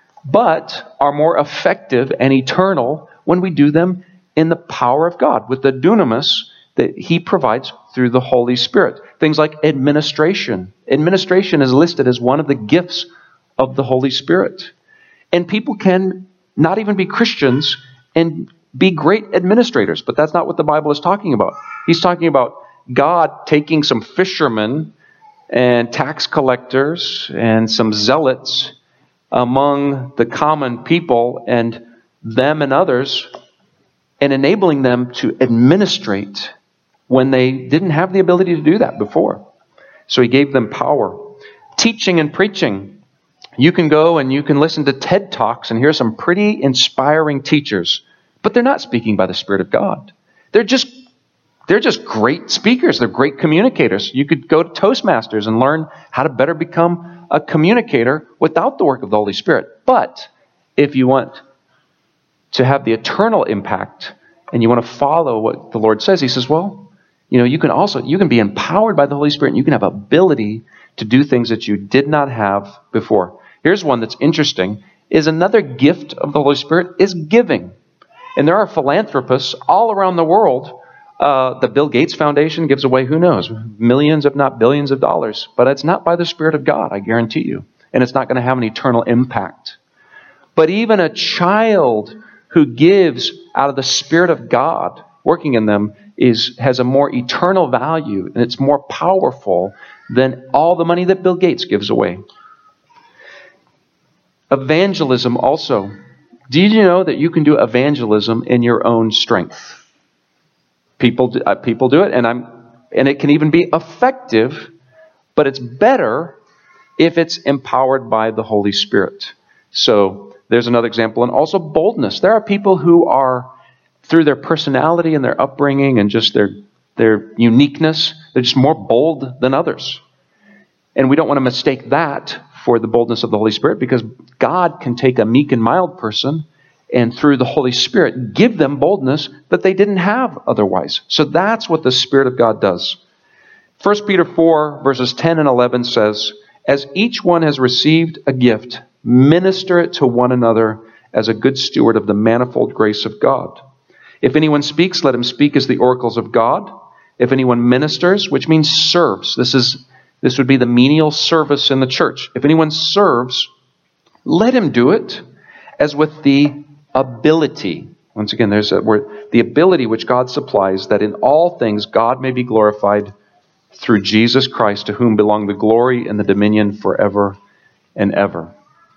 but are more effective and eternal when we do them in the power of God, with the dunamis that He provides through the Holy Spirit. Things like administration. Administration is listed as one of the gifts of the Holy Spirit. And people can not even be Christians and be great administrators, but that's not what the Bible is talking about. He's talking about God taking some fishermen and tax collectors and some zealots among the common people and them and others, and enabling them to administrate when they didn't have the ability to do that before. So He gave them power. Teaching and preaching. You can go and you can listen to TED Talks and hear some pretty inspiring teachers, but they're not speaking by the Spirit of God. They're just They're just great speakers. They're great communicators. You could go to Toastmasters and learn how to better become a communicator without the work of the Holy Spirit. But if you want to have the eternal impact and you want to follow what the Lord says, He says, well, you know, you can also, you can be empowered by the Holy Spirit and you can have ability to do things that you did not have before. Here's one that's interesting, is another gift of the Holy Spirit is giving. And there are philanthropists all around the world. Uh, the Bill Gates Foundation gives away, who knows, millions, if not billions of dollars. But it's not by the Spirit of God, I guarantee you. And it's not going to have an eternal impact. But even a child who gives out of the Spirit of God working in them is has a more eternal value. And it's more powerful than all the money that Bill Gates gives away. Evangelism also. Did you know that you can do evangelism in your own strength? People do, uh, people do it, and I'm, and it can even be effective, but it's better if it's empowered by the Holy Spirit. So there's another example, and also boldness. There are people who are, through their personality and their upbringing and just their their uniqueness, they're just more bold than others. And we don't want to mistake that for the boldness of the Holy Spirit, because God can take a meek and mild person and through the Holy Spirit give them boldness that they didn't have otherwise. So that's what the Spirit of God does. First Peter four, verses ten and eleven says, as each one has received a gift, minister it to one another as a good steward of the manifold grace of God. If anyone speaks, let him speak as the oracles of God. If anyone ministers, which means serves, this is this would be the menial service in the church. If anyone serves, let him do it as with the ability. Once again, there's a word, the ability which God supplies, that in all things God may be glorified through Jesus Christ, to whom belong the glory and the dominion forever and ever.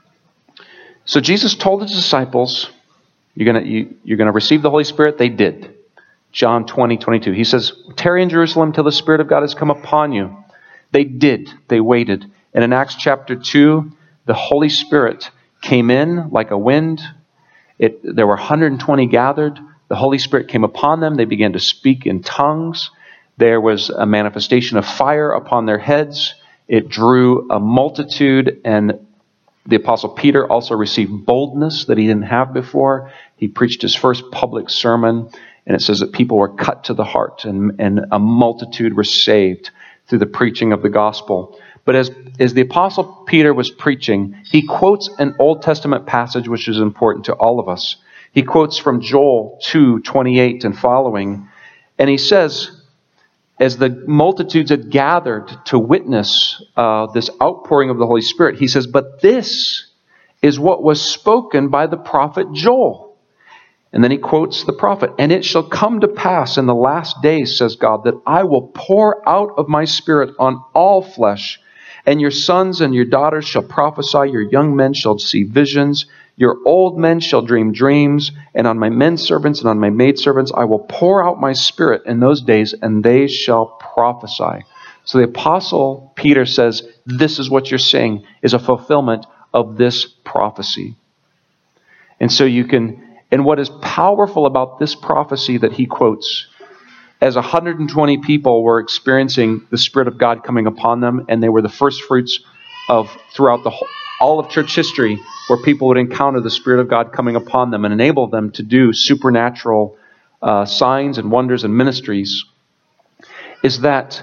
So Jesus told his disciples, you're going to you, you're going to receive the Holy Spirit. They did. John twenty, twenty-two. He says, tarry in Jerusalem till the Spirit of God has come upon you. They did. They waited. And in Acts chapter two, the Holy Spirit came in like a wind. It, there were one hundred twenty gathered. The Holy Spirit came upon them. They began to speak in tongues. There was a manifestation of fire upon their heads. It drew a multitude, and the Apostle Peter also received boldness that he didn't have before. He preached his first public sermon, and it says that people were cut to the heart, and, and a multitude were saved through the preaching of the gospel. But as, as the Apostle Peter was preaching, he quotes an Old Testament passage which is important to all of us. He quotes from Joel two, twenty-eight and following, and he says, as the multitudes had gathered to witness uh, this outpouring of the Holy Spirit, he says, but this is what was spoken by the prophet Joel. And then he quotes the prophet, and it shall come to pass in the last days, says God, that I will pour out of my Spirit on all flesh, and your sons and your daughters shall prophesy, your young men shall see visions, your old men shall dream dreams, and on my men servants and on my maidservants I will pour out my Spirit in those days, and they shall prophesy. So the Apostle Peter says, this is what you're saying is a fulfillment of this prophecy. And so you can, and what is powerful about this prophecy that he quotes, as one hundred twenty people were experiencing the Spirit of God coming upon them, and they were the first fruits of throughout the whole, all of church history, where people would encounter the Spirit of God coming upon them and enable them to do supernatural uh, signs and wonders and ministries, is that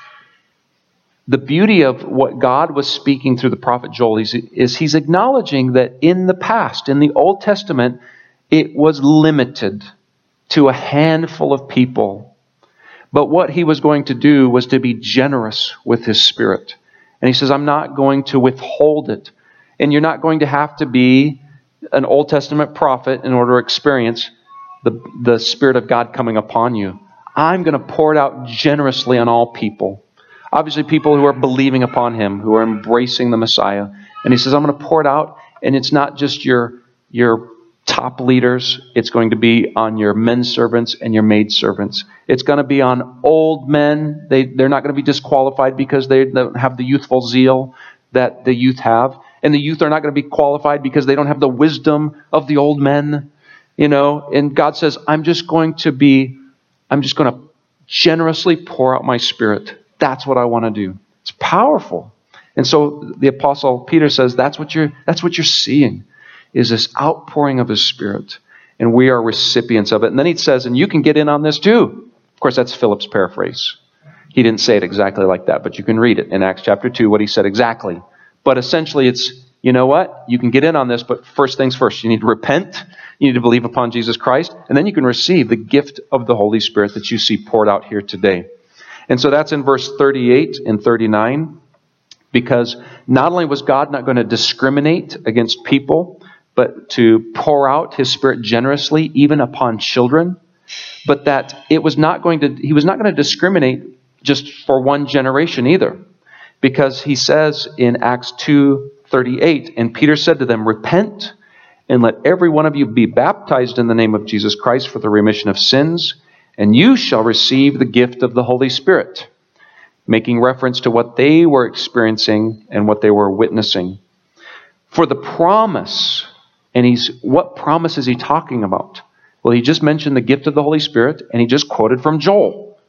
the beauty of what God was speaking through the prophet Joel is, is he's acknowledging that in the past, in the Old Testament, it was limited to a handful of people. But what he was going to do was to be generous with his Spirit. And he says, I'm not going to withhold it. And you're not going to have to be an Old Testament prophet in order to experience the, the Spirit of God coming upon you. I'm going to pour it out generously on all people. Obviously, people who are believing upon him, who are embracing the Messiah. And he says, I'm going to pour it out. And it's not just your, your top leaders. It's going to be on your men servants and your maid servants. It's going to be on old men. They, they're not going to be disqualified because they don't have the youthful zeal that the youth have. And the youth are not going to be qualified because they don't have the wisdom of the old men. You know, and God says, I'm just going to be, I'm just going to generously pour out my Spirit. That's what I want to do. It's powerful. And so the Apostle Peter says, that's what you're, that's what you're seeing, is this outpouring of his Spirit. And we are recipients of it. And then he says, and you can get in on this too. Of course, that's Philip's paraphrase. He didn't say it exactly like that, but you can read it in Acts chapter two, what he said exactly. But essentially it's, you know what? You can get in on this, but first things first. You need to repent. You need to believe upon Jesus Christ. And then you can receive the gift of the Holy Spirit that you see poured out here today. And so that's in verse thirty-eight and thirty-nine. Because not only was God not going to discriminate against people, but to pour out his Spirit generously even upon children, but that it was not going to, he was not going to discriminate just for one generation either. Because he says in Acts two thirty-eight, and Peter said to them, repent and let every one of you be baptized in the name of Jesus Christ for the remission of sins, and you shall receive the gift of the Holy Spirit. Making reference to what they were experiencing and what they were witnessing. For the promise, and he's, what promise is he talking about? Well, he just mentioned the gift of the Holy Spirit, and he just quoted from Joel.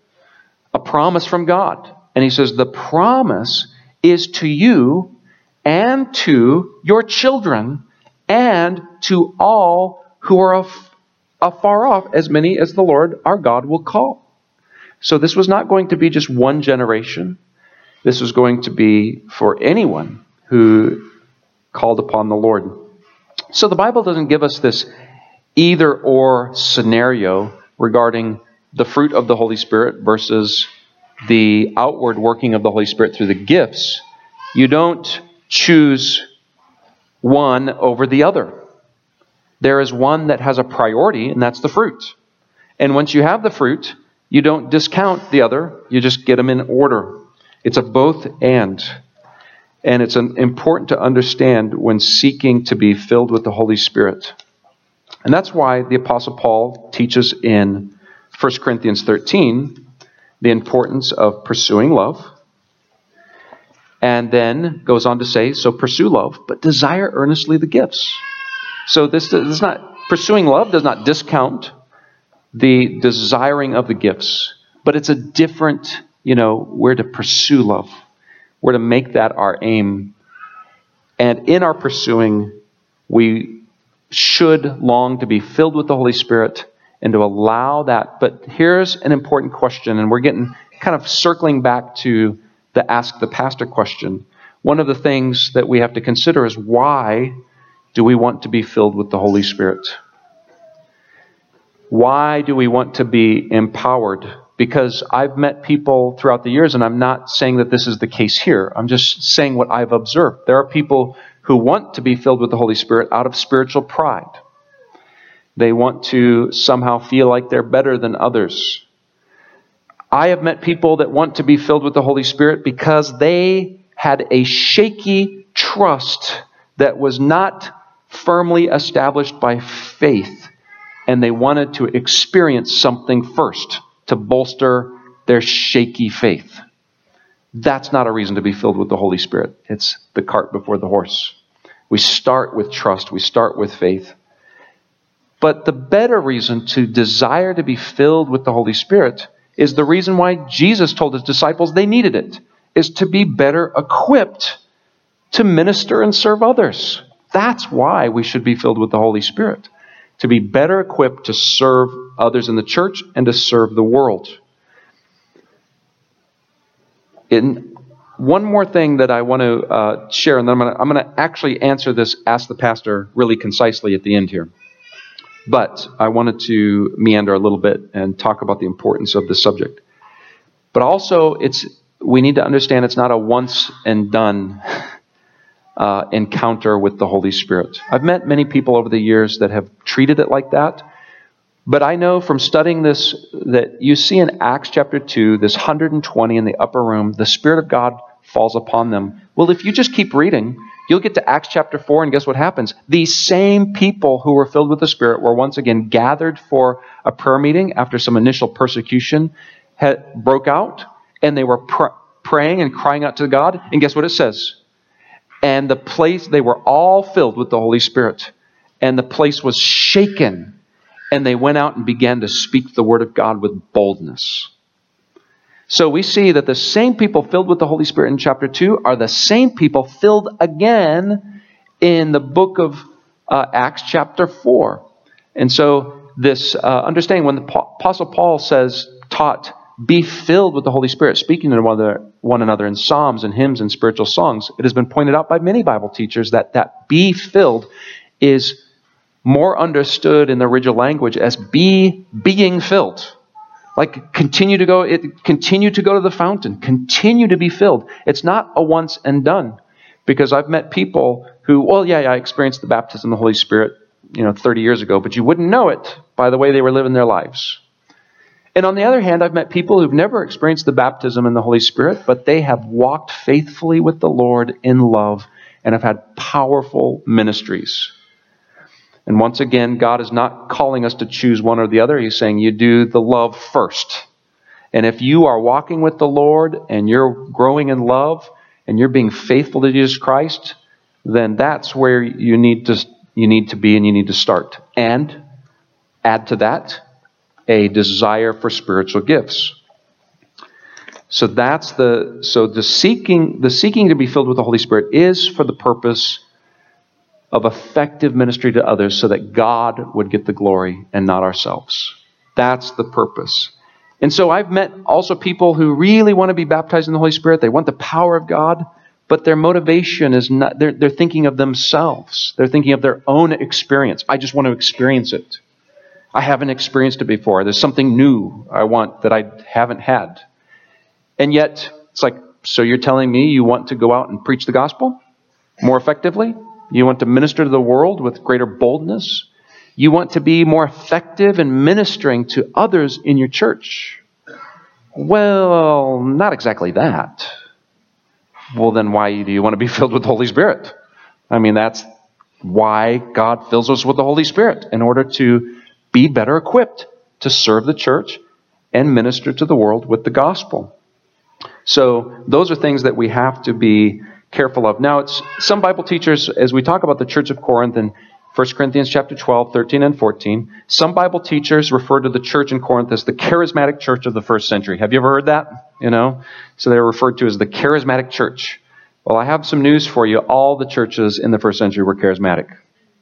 A promise from God. And he says, the promise is to you and to your children and to all who are af- afar off, as many as the Lord our God will call. So this was not going to be just one generation. This was going to be for anyone who called upon the Lord. So the Bible doesn't give us this either or scenario regarding the fruit of the Holy Spirit versus the outward working of the Holy Spirit through the gifts. You don't choose one over the other. There is one that has a priority, and that's the fruit. And once you have the fruit, you don't discount the other. You just get them in order. It's a both and. And it's an, important to understand when seeking to be filled with the Holy Spirit. And that's why the Apostle Paul teaches in First Corinthians thirteen the importance of pursuing love. And then goes on to say, so pursue love, but desire earnestly the gifts. So this is not, pursuing love does not discount the desiring of the gifts, but it's a different, you know, we're to pursue love. We're to make that our aim. And in our pursuing, we should long to be filled with the Holy Spirit and to allow that. But here's an important question, and we're getting kind of circling back to the ask the pastor question. One of the things that we have to consider is, why do we want to be filled with the Holy Spirit? Why do we want to be empowered? Because I've met people throughout the years, and I'm not saying that this is the case here. I'm just saying what I've observed. There are people who want to be filled with the Holy Spirit out of spiritual pride. They want to somehow feel like they're better than others. I have met people that want to be filled with the Holy Spirit because they had a shaky trust that was not firmly established by faith, and they wanted to experience something first to bolster their shaky faith. That's not a reason to be filled with the Holy Spirit. It's the cart before the horse. We start with trust. We start with faith. But the better reason to desire to be filled with the Holy Spirit is the reason why Jesus told his disciples they needed it, is to be better equipped to minister and serve others. That's why we should be filled with the Holy Spirit, to be better equipped to serve others in the church and to serve the world. In one more thing that I want to uh, share, and then I'm going to I'm going to actually answer this Ask the Pastor really concisely at the end here. But I wanted to meander a little bit and talk about the importance of the subject. But also, it's we need to understand it's not a once and done uh, encounter with the Holy Spirit. I've met many people over the years that have treated it like that. But I know from studying this that you see in Acts chapter two, this one hundred twenty in the upper room, the Spirit of God falls upon them. Well, if you just keep reading, you'll get to Acts chapter four, and guess what happens? These same people who were filled with the Spirit were once again gathered for a prayer meeting after some initial persecution had broke out, and they were pr- praying and crying out to God. And guess what it says? And the place, they were all filled with the Holy Spirit, and the place was shaken, and they went out and began to speak the word of God with boldness. So we see that the same people filled with the Holy Spirit in chapter two are the same people filled again in the book of uh, Acts chapter four. And so this uh, understanding, when the Apostle Paul says, taught, be filled with the Holy Spirit, speaking to one another, one another in psalms and hymns and spiritual songs, it has been pointed out by many Bible teachers that that be filled is more understood in the original language as be being filled. Like continue to go, it, continue to go to the fountain, continue to be filled. It's not a once and done, because I've met people who, well, yeah, yeah, I experienced the baptism of the Holy Spirit, you know, thirty years ago, but you wouldn't know it by the way they were living their lives. And on the other hand, I've met people who've never experienced the baptism in the Holy Spirit, but they have walked faithfully with the Lord in love and have had powerful ministries. And once again, God is not calling us to choose one or the other. He's saying you do the love first. And if you are walking with the Lord and you're growing in love and you're being faithful to Jesus Christ, then that's where you need to you need to be and you need to start. And add to that a desire for spiritual gifts. So that's the so the seeking the seeking to be filled with the Holy Spirit is for the purpose of effective ministry to others, so that God would get the glory and not ourselves. That's the purpose. And so I've met also people who really want to be baptized in the Holy Spirit. They want the power of God, but their motivation is not, they're, they're thinking of themselves. They're thinking of their own experience. I just want to experience it. I haven't experienced it before. There's something new I want that I haven't had. And yet, it's like, so you're telling me you want to go out and preach the gospel more effectively? You want to minister to the world with greater boldness? You want to be more effective in ministering to others in your church? Well, not exactly that. Well, then why do you want to be filled with the Holy Spirit? I mean, that's why God fills us with the Holy Spirit, in order to be better equipped to serve the church and minister to the world with the gospel. So those are things that we have to be careful of. Now, it's some Bible teachers, as we talk about the church of Corinth in First Corinthians chapter twelve, thirteen, and fourteen, some Bible teachers refer to the church in Corinth as the charismatic church of the first century. Have you ever heard that? You know, so they're referred to as the charismatic church. Well, I have some news for you. All the churches in the first century were charismatic.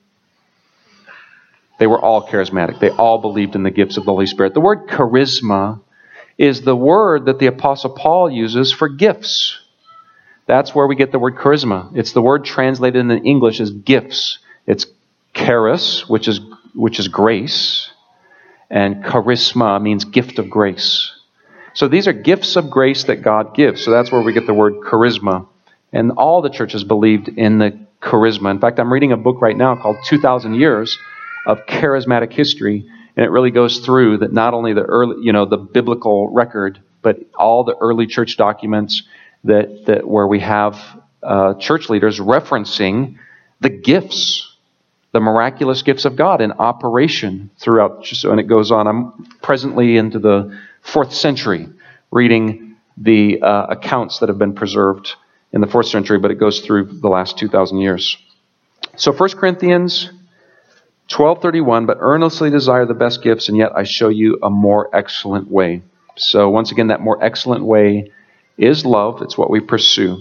They were all charismatic. They all believed in the gifts of the Holy Spirit. The word charisma is the word that the Apostle Paul uses for gifts. That's where we get the word charisma. It's the word translated in English as gifts. It's charis, which is which is grace, and charisma means gift of grace. So these are gifts of grace that God gives. So that's where we get the word charisma. And all the churches believed in the charisma. In fact, I'm reading a book right now called two thousand years of Charismatic History. And it really goes through that not only the early, you know, the biblical record, but all the early church documents that, that where we have uh, church leaders referencing the gifts, the miraculous gifts of God in operation throughout. So, and it goes on. I'm presently into the fourth century reading the uh, accounts that have been preserved in the fourth century, but it goes through the last two thousand years. So First Corinthians twelve thirty-one, but earnestly desire the best gifts, and yet I show you a more excellent way. So once again, that more excellent way is love. It's what we pursue.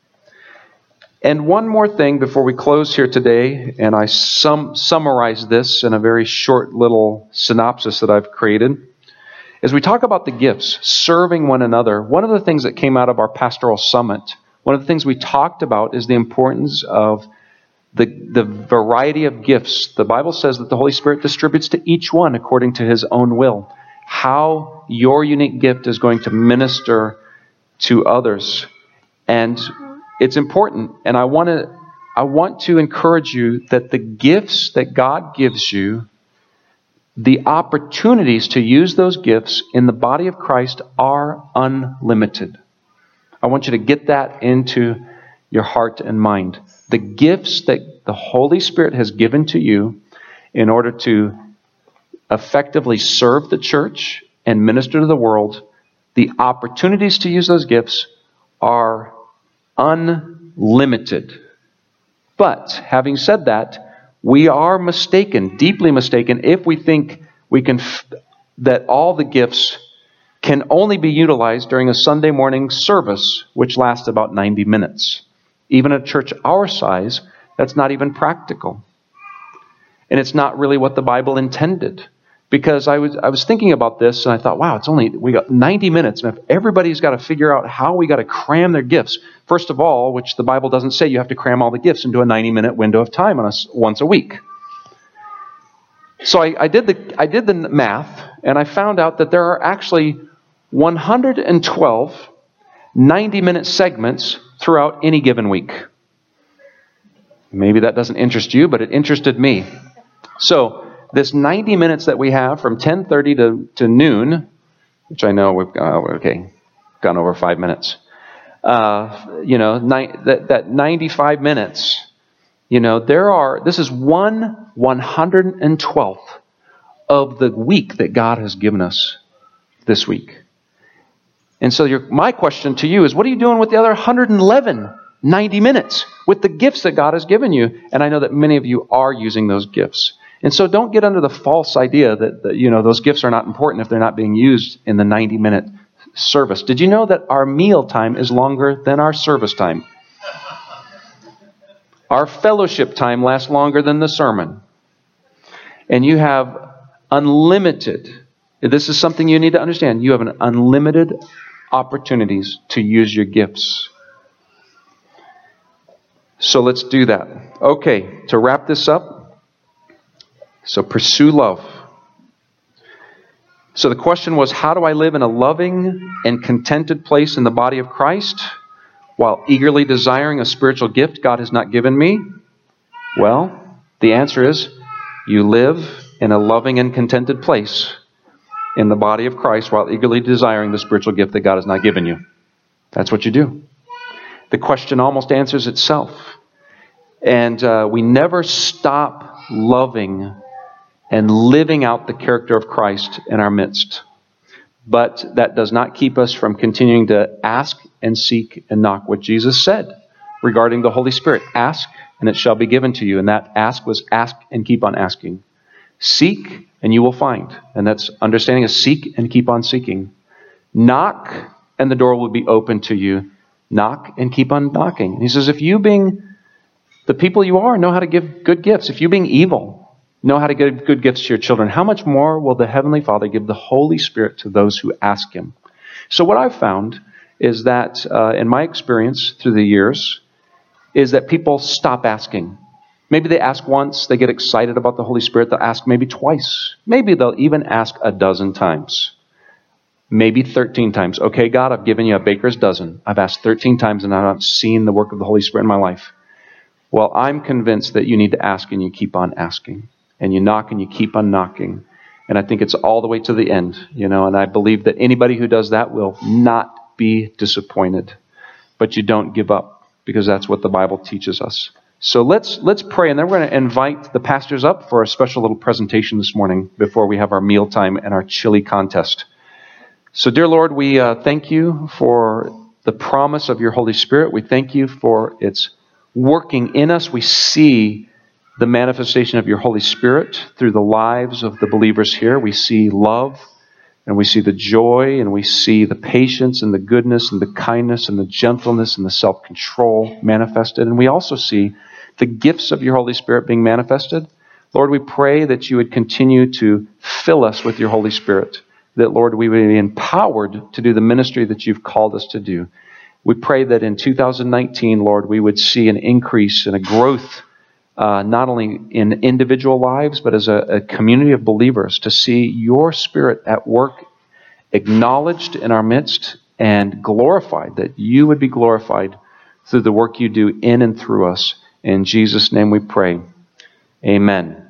And one more thing before we close here today, and I sum, summarize this in a very short little synopsis that I've created. As we talk about the gifts, serving one another, one of the things that came out of our pastoral summit, one of the things we talked about is the importance of the, the variety of gifts. The Bible says that the Holy Spirit distributes to each one according to His own will. How your unique gift is going to minister to others. And it's important. And I want to I want to encourage you that the gifts that God gives you, the opportunities to use those gifts in the body of Christ are unlimited. I want you to get that into your heart and mind. The gifts that the Holy Spirit has given to you in order to effectively serve the church and minister to the world, the opportunities to use those gifts are unlimited. But having said that, we are mistaken, deeply mistaken, if we think we can f- that all the gifts can only be utilized during a Sunday morning service, which lasts about ninety minutes. Even a church our size, that's not even practical. And it's not really what the Bible intended. Because I was I was thinking about this and I thought, wow, it's only, we got ninety minutes. And if everybody's got to figure out how we got to cram their gifts, first of all, which the Bible doesn't say you have to cram all the gifts into a ninety minute window of time on us once a week. So I, I did the I did the math, and I found out that there are actually one hundred twelve ninety minute segments throughout any given week. Maybe that doesn't interest you, but it interested me. So this ninety minutes that we have from ten thirty to, to noon, which I know we've uh, okay, gone over five minutes. Uh, you know, ni- that, that ninety-five minutes, you know, there are, this is one one hundred twelfth of the week that God has given us this week. And so your, my question to you is, what are you doing with the other one hundred eleven ninety minutes with the gifts that God has given you? And I know that many of you are using those gifts. And so don't get under the false idea that, that you know those gifts are not important if they're not being used in the ninety minute service. Did you know that our meal time is longer than our service time? Our fellowship time lasts longer than the sermon. And you have unlimited, this is something you need to understand, you have an unlimited opportunities to use your gifts. So let's do that. Okay, to wrap this up, so pursue love. So the question was, how do I live in a loving and contented place in the body of Christ while eagerly desiring a spiritual gift God has not given me? Well, the answer is, you live in a loving and contented place in the body of Christ while eagerly desiring the spiritual gift that God has not given you. That's what you do. The question almost answers itself. And uh, we never stop loving and living out the character of Christ in our midst. But that does not keep us from continuing to ask and seek and knock. What Jesus said regarding the Holy Spirit, ask and it shall be given to you. And that ask was ask and keep on asking. Seek and you will find. And that's understanding is seek and keep on seeking. Knock and the door will be open to you. Knock and keep on knocking. And he says, if you being the people you are know how to give good gifts, if you being evil know how to give good gifts to your children, how much more will the Heavenly Father give the Holy Spirit to those who ask Him? So what I've found is that uh, in my experience through the years is that people stop asking. Maybe they ask once, they get excited about the Holy Spirit, they'll ask maybe twice. Maybe they'll even ask a dozen times. Maybe thirteen times. Okay, God, I've given you a baker's dozen. I've asked thirteen times and I've not seen the work of the Holy Spirit in my life. Well, I'm convinced that you need to ask and you keep on asking. And you knock and you keep on knocking. And I think it's all the way to the end, you know, and I believe that anybody who does that will not be disappointed. But you don't give up, because that's what the Bible teaches us. So let's let's pray, and then we're going to invite the pastors up for a special little presentation this morning before we have our mealtime and our chili contest. So dear Lord, we uh, thank you for the promise of your Holy Spirit. We thank you for its working in us. We see the manifestation of your Holy Spirit through the lives of the believers here. We see love, and we see the joy, and we see the patience and the goodness and the kindness and the gentleness and the self-control manifested. And we also see the gifts of your Holy Spirit being manifested. Lord, we pray that you would continue to fill us with your Holy Spirit, that, Lord, we would be empowered to do the ministry that you've called us to do. We pray that in two thousand nineteen, Lord, we would see an increase and a growth, uh, not only in individual lives, but as a, a community of believers, to see your Spirit at work, acknowledged in our midst, and glorified, that you would be glorified through the work you do in and through us. In Jesus' name we pray. Amen.